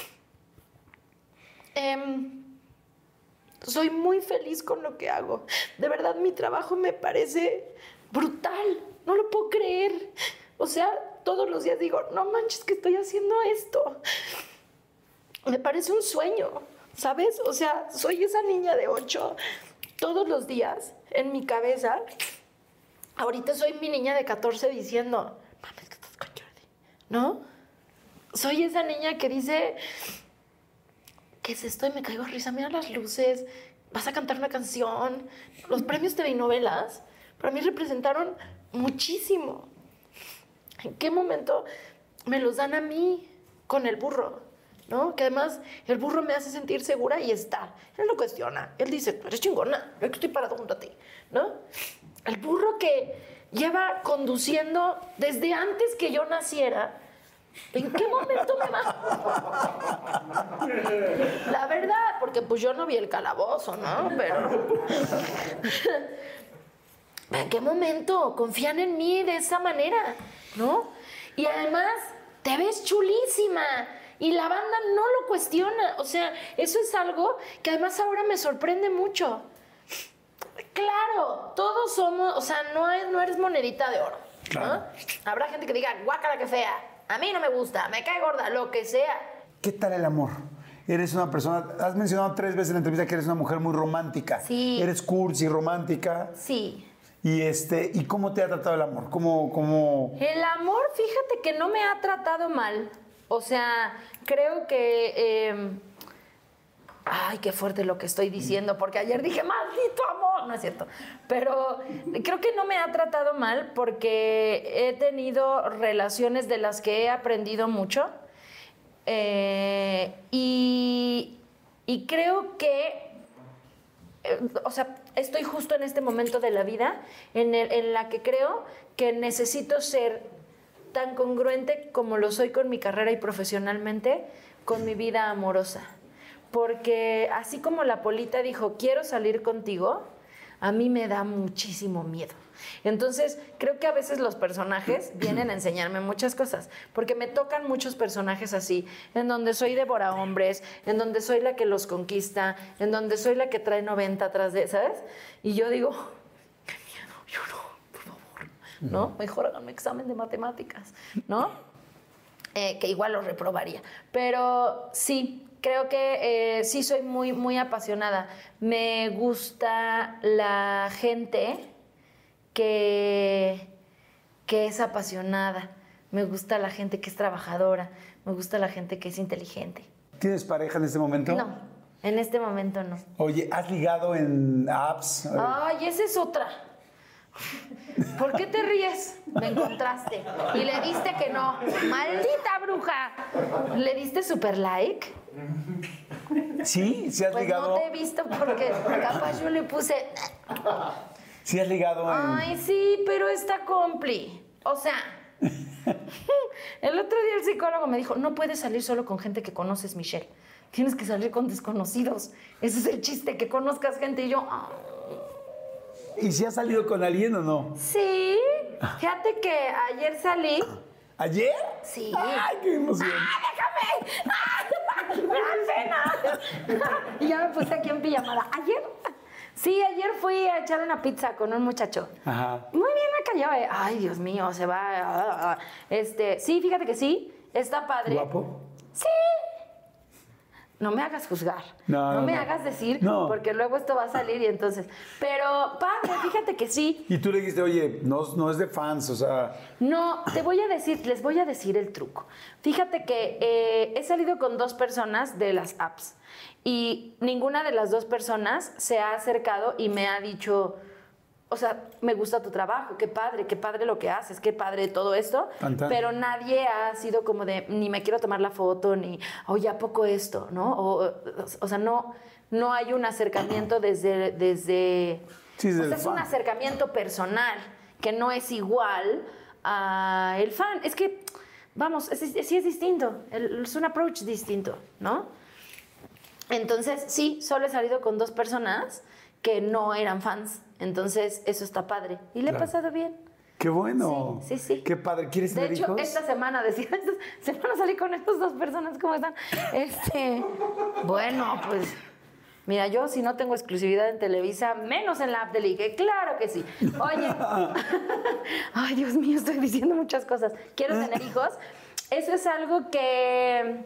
Eh, soy muy feliz con lo que hago. De verdad, mi trabajo me parece brutal. No lo puedo creer. O sea, todos los días digo, no manches que estoy haciendo esto. Me parece un sueño, ¿sabes? O sea, soy esa niña de ocho. Todos los días, en mi cabeza, ahorita soy mi niña de catorce diciendo, mames, que estás con Jordi, ¿no? Soy esa niña que dice, ¿qué es esto? Y me caigo a risa, mira las luces, vas a cantar una canción. Los premios T V y novelas para mí representaron muchísimo. ¿En qué momento me los dan a mí con el burro? ¿No? Que además el burro me hace sentir segura y está. Él no cuestiona. Él dice, eres chingona, yo estoy parado junto a ti, ¿no? El burro que lleva conduciendo desde antes que yo naciera. ¿En qué momento me va? La verdad, porque pues yo no vi el calabozo, ¿no? Pero... ¿en qué momento confían en mí de esa manera? ¿No? Y además, te ves chulísima. Y la banda no lo cuestiona. O sea, eso es algo que además ahora me sorprende mucho. Claro, todos somos... O sea, no, es, no eres monedita de oro, ¿no? Claro. Habrá gente que diga, guácala, que fea. A mí no me gusta, me cae gorda, lo que sea. ¿Qué tal el amor? Eres una persona... Has mencionado tres veces en la entrevista que eres una mujer muy romántica. Sí. Eres cursi, romántica. Sí. Y, este, ¿y cómo te ha tratado el amor? ¿Cómo, cómo... El amor, fíjate que no me ha tratado mal. O sea, creo que... Eh, ay, qué fuerte lo que estoy diciendo, porque ayer dije, maldito amor, no es cierto. Pero creo que no me ha tratado mal porque he tenido relaciones de las que he aprendido mucho. Eh, y, y creo que... Eh, o sea, estoy justo en este momento de la vida en, el, en la que creo que necesito ser tan congruente como lo soy con mi carrera y profesionalmente, con mi vida amorosa. Porque así como la Polita dijo, quiero salir contigo, a mí me da muchísimo miedo. Entonces, creo que a veces los personajes vienen a enseñarme muchas cosas, porque me tocan muchos personajes así, en donde soy devora hombres, en donde soy la que los conquista, en donde soy la que trae noventa atrás de, ¿sabes? Y yo digo, qué miedo, yo no. ¿No? Mejor hagan un examen de matemáticas, ¿no? Eh, que igual lo reprobaría. Pero sí, creo que eh, sí soy muy, muy apasionada. Me gusta la gente que, que es apasionada. Me gusta la gente que es trabajadora. Me gusta la gente que es inteligente. ¿Tienes pareja en este momento? No, en este momento no. Oye, ¿has ligado en apps? Ay, esa es otra. ¿Por qué te ríes? Me encontraste. Y le diste que no. ¡Maldita bruja! ¿Le diste super like? Sí, sí has Pues ligado. no te he visto porque capaz yo le puse... Sí has ligado en... Ay, sí, pero está compli. O sea, el otro día el psicólogo me dijo, no puedes salir solo con gente que conoces, Michelle. Tienes que salir con desconocidos. Ese es el chiste, que conozcas gente. Y yo... ah. ¿Y si has salido con alguien o no? Sí. Fíjate que ayer salí... ¿Ayer? Sí. ¡Ay, qué emoción! ¡Ah, déjame! ¡Ah! ¡Me da pena! Y ya me puse aquí en pijamada. ¿Ayer? Sí, ayer fui a echar una pizza con un muchacho. Ajá. Muy bien me cayó. Eh. Ay, Dios mío, se va. Este, sí, fíjate que sí. Está padre. ¿Guapo? Sí. No me hagas juzgar. No, no, no me no. hagas decir, no. porque luego esto va a salir y entonces... Pero, padre, fíjate que sí. Y tú le dijiste, oye, no, no es de fans, o sea... No, te voy a decir, les voy a decir el truco. Fíjate que eh, he salido con dos personas de las apps y ninguna de las dos personas se ha acercado y me ha dicho... O sea, me gusta tu trabajo, qué padre, qué padre lo que haces, qué padre todo esto. Tan, tan. Pero nadie ha sido como de, ni me quiero tomar la foto, ni, oye, ¿a poco esto? ¿No? O, o sea, no, no hay un acercamiento desde... desde Sí, desde o sea, el es un fan. acercamiento personal que no es igual a el fan. Es que, vamos, es, es, sí es distinto, el, es un approach distinto, ¿no? Entonces, sí, solo he salido con dos personas que no eran fans. Entonces, eso está padre. Y le Claro. he pasado bien. ¡Qué bueno! Sí, sí, sí. ¡Qué padre! ¿Quieres De tener hecho, hijos? esta semana, decía, esta semana salí con estas dos personas, ¿cómo están? Este, bueno, pues, mira, yo si no tengo exclusividad en Televisa, menos en la app de Ligue, claro que sí. Oye, ay, Dios mío, estoy diciendo muchas cosas. ¿Quiero tener hijos? Eso es algo que,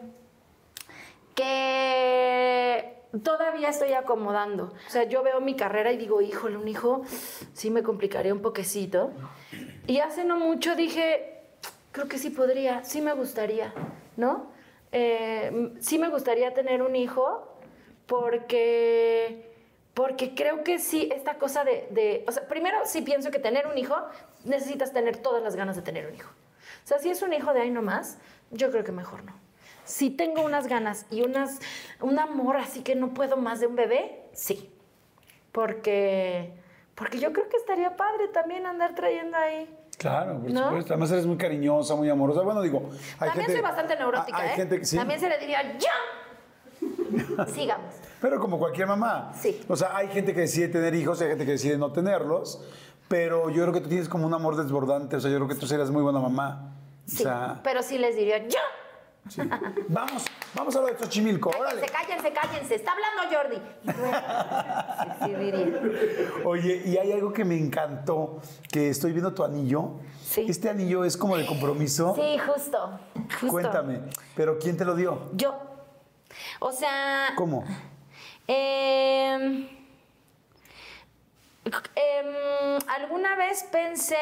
que todavía estoy acomodando. O sea, yo veo mi carrera y digo, híjole, un hijo sí me complicaría un poquecito. Y hace no mucho dije, creo que sí podría, sí me gustaría, ¿no? Eh, sí me gustaría tener un hijo porque, porque creo que sí, esta cosa de, de... O sea, primero sí pienso que tener un hijo, necesitas tener todas las ganas de tener un hijo. O sea, si es un hijo de ahí nomás, yo creo que mejor no. Si tengo unas ganas y unas, un amor así que no puedo más de un bebé, sí. Porque, porque yo creo que estaría padre también andar trayendo ahí. Claro, por ¿No? supuesto. Además eres muy cariñosa, muy amorosa. Bueno, digo, hay También gente... soy bastante neurótica, hay ¿eh? gente que sí. También se le diría, ¡ya! Sigamos. Pero como cualquier mamá. Sí. O sea, hay gente que decide tener hijos, hay gente que decide no tenerlos, pero yo creo que tú tienes como un amor desbordante. O sea, yo creo que tú serías muy buena mamá. Sí, O sea, pero sí les diría, ¡ya! sí. Vamos, vamos a lo de Xochimilco, órale. Cállense, cállense, cállense. Está hablando Jordi. Y bueno, sí, sí diría. Oye, y hay algo que me encantó, que estoy viendo tu anillo. Sí. Este anillo es como de compromiso. Sí, justo, justo. Cuéntame, ¿pero quién te lo dio? Yo. O sea... ¿Cómo? Eh, eh, alguna vez pensé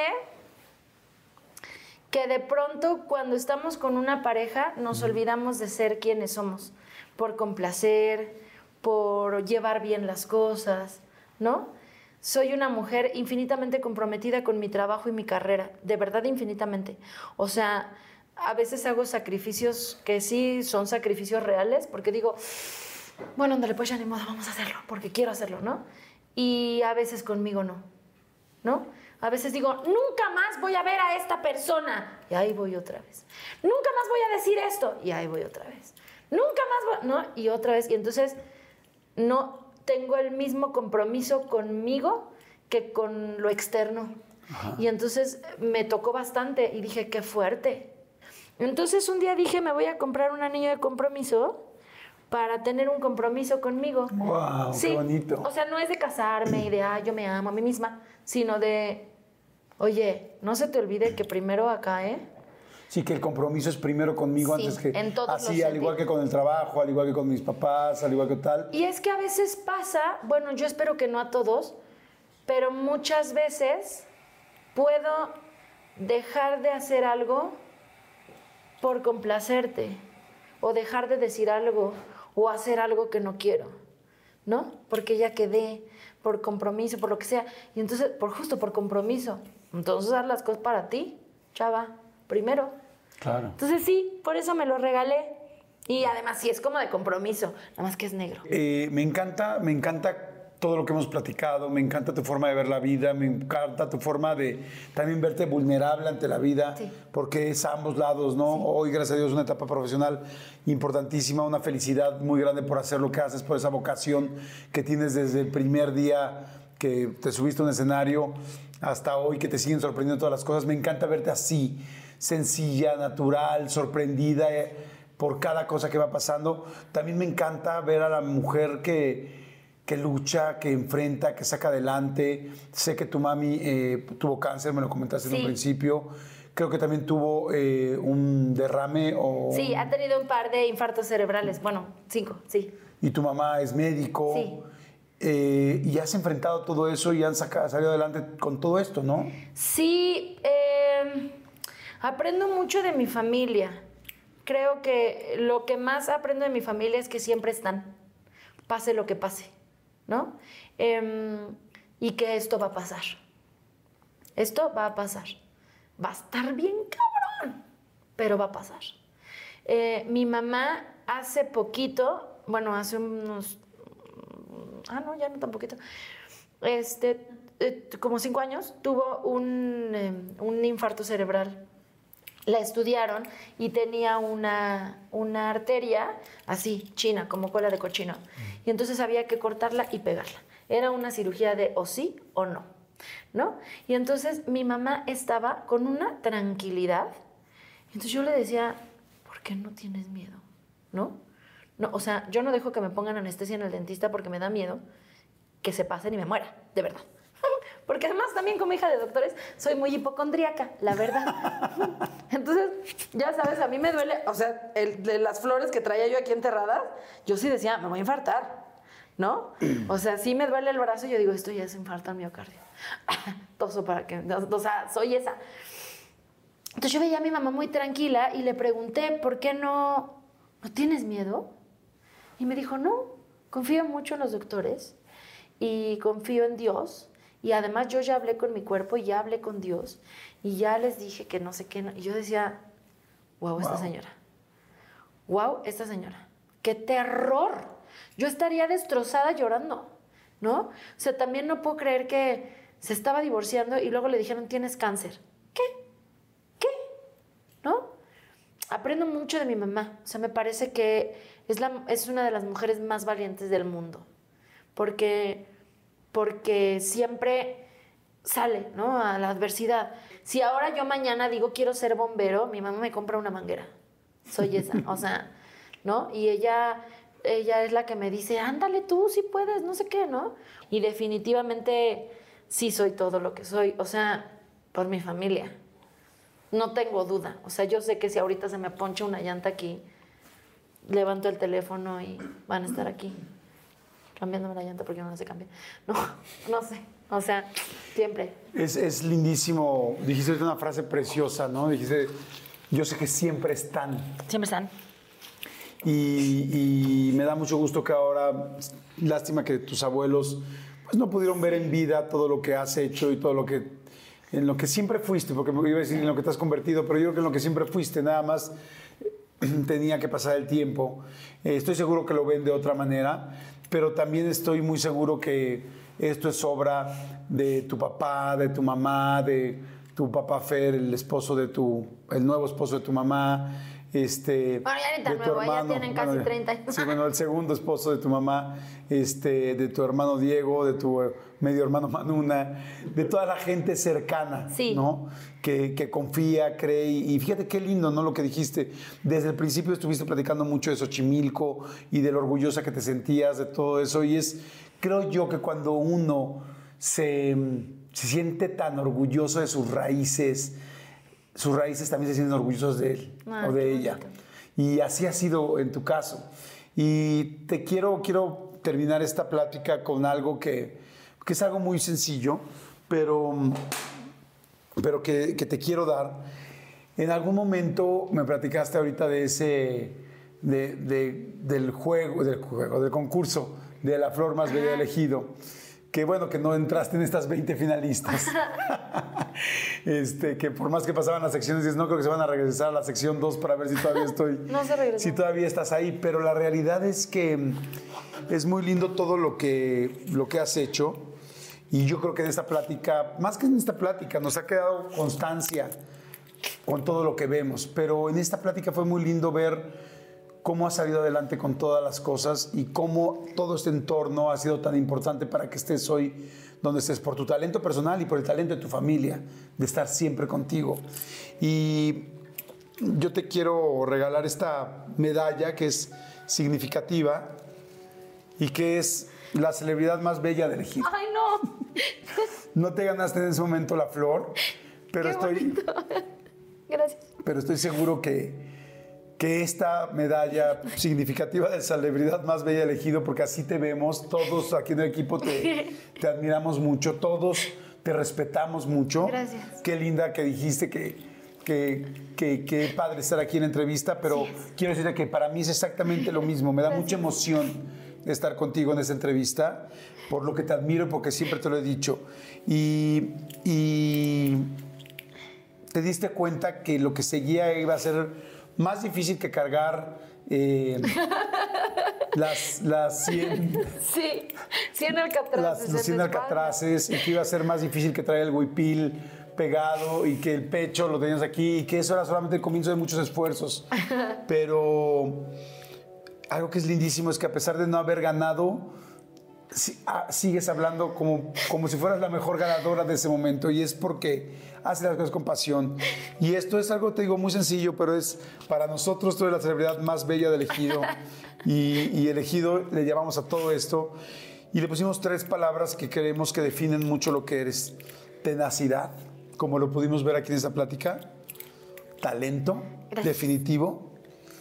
que de pronto cuando estamos con una pareja nos olvidamos de ser quienes somos, por complacer, por llevar bien las cosas, ¿no? Soy una mujer infinitamente comprometida con mi trabajo y mi carrera, de verdad infinitamente. O sea, a veces hago sacrificios que sí son sacrificios reales, porque digo, bueno, ándale, pues ya ni modo, vamos a hacerlo, porque quiero hacerlo, ¿no? Y a veces conmigo no, ¿no? A veces digo, nunca más voy a ver a esta persona. Y ahí voy otra vez. Nunca más voy a decir esto. Y ahí voy otra vez. Nunca más voy... ¿No? Y otra vez. Y entonces no tengo el mismo compromiso conmigo que con lo externo. Ajá. Y entonces me tocó bastante y dije, qué fuerte. Entonces un día dije, me voy a comprar un anillo de compromiso para tener un compromiso conmigo. ¡Wow! Sí. ¡Qué bonito! O sea, no es de casarme y de, ah, yo me amo a mí misma, sino de, oye, no se te olvide que primero acá, ¿eh? Sí, que el compromiso es primero conmigo Sí, antes que... en todos así, los al igual que con el trabajo, al igual que con mis papás, al igual que tal. Y es que a veces pasa, bueno, yo espero que no a todos, pero muchas veces puedo dejar de hacer algo por complacerte, o dejar de decir algo, o hacer algo que no quiero, ¿no? Porque ya quedé, por compromiso, por lo que sea. Y entonces, por justo por compromiso. Entonces, haz las cosas para ti, chava, primero. Claro. Entonces, sí, por eso me lo regalé. Y además, sí, es como de compromiso, nada más que es negro. Eh, me encanta, me encanta todo lo que hemos platicado, me encanta tu forma de ver la vida, me encanta tu forma de también verte vulnerable ante la vida, sí. porque es a ambos lados, ¿no? Sí. Hoy, gracias a Dios, una etapa profesional importantísima, una felicidad muy grande por hacer lo que haces, por esa vocación que tienes desde el primer día que te subiste a un escenario hasta hoy, que te siguen sorprendiendo todas las cosas. Me encanta verte así, sencilla, natural, sorprendida eh, por cada cosa que va pasando. También me encanta ver a la mujer que... que lucha, que enfrenta, que saca adelante. Sé que tu mami eh, tuvo cáncer, me lo comentaste sí. en un principio. Creo que también tuvo eh, un derrame o... Sí, ha tenido un par de infartos cerebrales. Bueno, cinco, sí. Y tu mamá es médico. Sí. Eh, y has enfrentado todo eso y han sacado, salido adelante con todo esto, ¿no? Sí, eh, aprendo mucho de mi familia. Creo que lo que más aprendo de mi familia es que siempre están, pase lo que pase. ¿No? Eh, y que esto va a pasar. Esto va a pasar. Va a estar bien cabrón, pero va a pasar. Eh, mi mamá hace poquito, bueno, hace unos... Ah, no, ya no tan poquito. Este, eh, como cinco años, tuvo un, eh, un infarto cerebral. La estudiaron y tenía una, una arteria así, china, como cola de cochino. Y entonces había que cortarla y pegarla. Era una cirugía de o sí o no, ¿no? Y entonces mi mamá estaba con una tranquilidad. Entonces yo le decía, ¿por qué no tienes miedo? ¿No? No, o sea, yo no dejo que me pongan anestesia en el dentista porque me da miedo que se pasen y me muera, de verdad. Porque además también como hija de doctores soy muy hipocondríaca, la verdad. Entonces, ya sabes, a mí me duele, o sea, el, de las flores que traía yo aquí enterradas, yo sí decía, me voy a infartar, ¿no? O sea, sí me duele el brazo y yo digo, esto ya es infarto al miocardio. Toso para que, o sea, soy esa. Entonces yo veía a mi mamá muy tranquila y le pregunté, ¿por qué no, no tienes miedo? Y me dijo, no, confío mucho en los doctores y confío en Dios. Y además yo ya hablé con mi cuerpo y ya hablé con Dios y ya les dije que no sé qué. No. Y yo decía, wow, wow, esta señora. Wow, esta señora. ¡Qué terror! Yo estaría destrozada llorando, ¿no? O sea, también no puedo creer que se estaba divorciando y luego le dijeron, tienes cáncer. ¿Qué? ¿Qué? ¿No? Aprendo mucho de mi mamá. O sea, me parece que es, la, es una de las mujeres más valientes del mundo. Porque... porque siempre sale, ¿no? A la adversidad. Si ahora yo mañana digo quiero ser bombero, mi mamá me compra una manguera. Soy esa, o sea, ¿no? Y ella, ella es la que me dice, ándale tú, si puedes, no sé qué, ¿no? Y definitivamente sí soy todo lo que soy, o sea, por mi familia. No tengo duda. O sea, yo sé que si ahorita se me poncha una llanta aquí, levanto el teléfono y van a estar aquí cambiándome la llanta porque no se cambia. No, no sé. O sea, siempre. Es, es lindísimo. Dijiste una frase preciosa, ¿no? Dijiste, yo sé que siempre están. Siempre están. Y, y me da mucho gusto que ahora, lástima que tus abuelos pues no pudieron ver en vida todo lo que has hecho y todo lo que, en lo que siempre fuiste, porque me iba a decir en lo que te has convertido, pero yo creo que en lo que siempre fuiste, nada más tenía que pasar el tiempo. Eh, estoy seguro que lo ven de otra manera, pero también estoy muy seguro que esto es obra de tu papá, de tu mamá, de tu papá Fer, el esposo de tu, el nuevo esposo de tu mamá, este, bueno, ya ni tan nuevo, ya tienen casi bueno, treinta años. Sí, bueno, el segundo esposo de tu mamá, este, de tu hermano Diego, de tu medio hermano Manuna, de toda la gente cercana, sí. ¿no? Que, que confía, cree, y fíjate qué lindo, ¿no? Lo que dijiste, desde el principio estuviste platicando mucho de Xochimilco y de lo orgullosa que te sentías de todo eso, y es, creo yo que cuando uno se, se siente tan orgulloso de sus raíces, sus raíces también se sienten orgullosos de él ah, o de ella. Bonito. Y así ha sido en tu caso. Y te quiero, quiero terminar esta plática con algo que, que es algo muy sencillo, pero, pero que, que te quiero dar. En algún momento me platicaste ahorita de ese, de, de, del juego, del juego, del concurso de la flor más bella elegido. que bueno, que no entraste en estas veinte finalistas. este, que por más que pasaban las secciones, dices, no creo que se van a regresar a la sección dos para ver si todavía estoy, no se regresó. si todavía estás ahí, pero la realidad es que es muy lindo todo lo que, lo que has hecho, y yo creo que en esta plática, más que en esta plática, nos ha quedado constancia con todo lo que vemos, pero en esta plática fue muy lindo ver cómo has salido adelante con todas las cosas y cómo todo este entorno ha sido tan importante para que estés hoy donde estés, por tu talento personal y por el talento de tu familia, de estar siempre contigo. Y yo te quiero regalar esta medalla que es significativa y que es la celebridad más bella de elegir. ¡Ay, no! No te ganaste en ese momento la flor, pero Qué estoy... bonito. Gracias. Pero estoy seguro que, que esta medalla significativa de celebridad más bella elegido, porque así te vemos, todos aquí en el equipo te, te admiramos mucho, todos te respetamos mucho. Gracias. Qué linda que dijiste que, que, que, que padre estar aquí en la entrevista, pero sí, quiero decirte que para mí es exactamente lo mismo, me da Gracias. mucha emoción estar contigo en esta entrevista, por lo que te admiro, porque siempre te lo he dicho. Y... y te diste cuenta que lo que seguía iba a ser más difícil que cargar eh, las, las cien... Sí, cien alcatraces. Las, los cien alcatraces, y que iba a ser más difícil que traer el huipil pegado y que el pecho lo tenías aquí y que eso era solamente el comienzo de muchos esfuerzos. Pero algo que es lindísimo es que a pesar de no haber ganado, sigues hablando como, como si fueras la mejor ganadora de ese momento, y es porque haces las cosas con pasión. Y esto es algo, te digo, muy sencillo, pero es para nosotros, tú eres la celebridad más bella de Elegido, y, y Elegido le llamamos a todo esto y le pusimos tres palabras que creemos que definen mucho lo que eres: tenacidad, como lo pudimos ver aquí en esta plática; talento, Gracias. definitivo;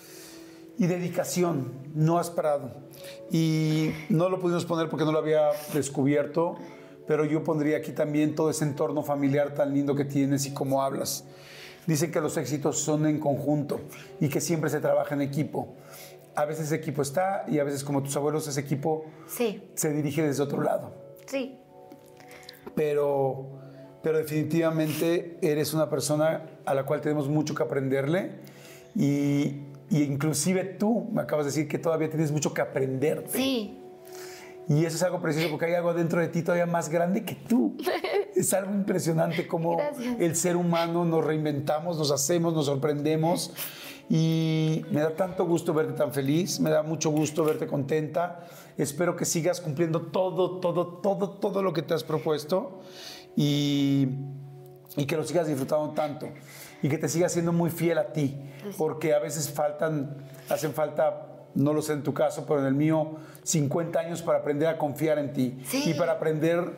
y dedicación. No has parado. Y no lo pudimos poner porque no lo había descubierto, pero yo pondría aquí también todo ese entorno familiar tan lindo que tienes y cómo hablas. Dicen que los éxitos son en conjunto y que siempre se trabaja en equipo. A veces ese equipo está, y a veces, como tus abuelos, ese equipo sí. se dirige desde otro lado. Sí. Pero, pero definitivamente eres una persona a la cual tenemos mucho que aprenderle, y... Y inclusive tú me acabas de decir que todavía tienes mucho que aprenderte. Sí. Y eso es algo precioso, porque hay algo dentro de ti todavía más grande que tú. Es algo impresionante cómo Gracias. el ser humano nos reinventamos, nos hacemos, nos sorprendemos. Y me da tanto gusto verte tan feliz, me da mucho gusto verte contenta. Espero que sigas cumpliendo todo, todo, todo, todo lo que te has propuesto, y, y que lo sigas disfrutando tanto. Y que te sigas siendo muy fiel a ti, porque a veces faltan, hacen falta, no lo sé en tu caso, pero en el mío, cincuenta años para aprender a confiar en ti. Sí. Y para aprender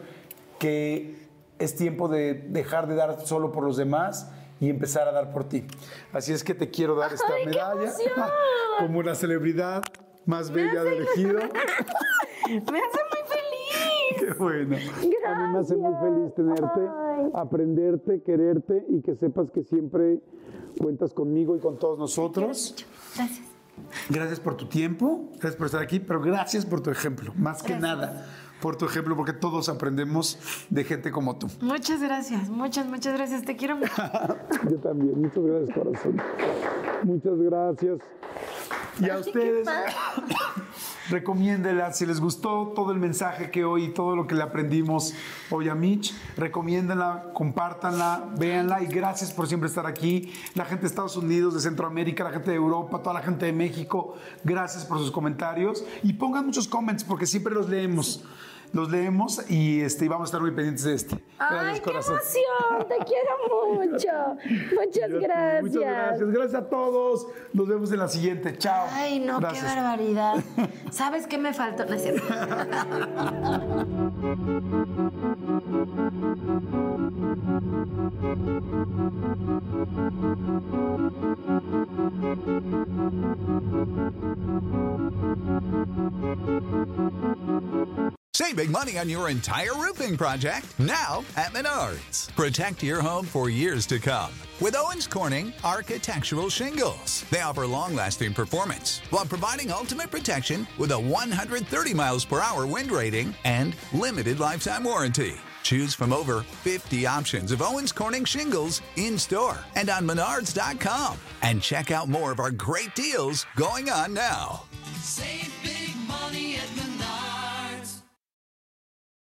que es tiempo de dejar de dar solo por los demás y empezar a dar por ti. Así es que te quiero dar esta ¡Ay, medalla como la celebridad más bella de Elegido. Me hace muy feliz. Qué bueno. Gracias. A mí me hace muy feliz tenerte, Ay. aprenderte, quererte, y que sepas que siempre cuentas conmigo y con todos nosotros. Gracias. Gracias por tu tiempo, gracias por estar aquí, pero gracias por tu ejemplo, más que Gracias. nada por tu ejemplo, porque todos aprendemos de gente como tú. Muchas gracias, muchas, muchas gracias. Te quiero mucho. Yo también, muchas gracias, corazón. Muchas gracias. Y a Ay, ustedes, qué padre. recomiéndenla. Si les gustó todo el mensaje que hoy, todo lo que le aprendimos hoy a Mitch, recomiéndenla, compártanla, véanla, y gracias por siempre estar aquí. La gente de Estados Unidos, de Centroamérica, la gente de Europa, toda la gente de México, gracias por sus comentarios, y pongan muchos comments porque siempre los leemos. Los leemos y, este, y vamos a estar muy pendientes de este. Gracias, ¡Ay, corazón. qué emoción! Te quiero mucho. Muchas gracias. Muchas gracias. Gracias a todos. Nos vemos en la siguiente. Chao. Ay, no, gracias. qué barbaridad. ¿Sabes qué me faltó? No es cierto. Say Save big money on your entire roofing project now at Menards. Protect your home for years to come with Owens Corning Architectural Shingles. They offer long-lasting performance while providing ultimate protection with a one hundred thirty miles per hour wind rating and limited lifetime warranty. Choose from over fifty options of Owens Corning shingles in-store and on menards dot com. And check out more of our great deals going on now. Save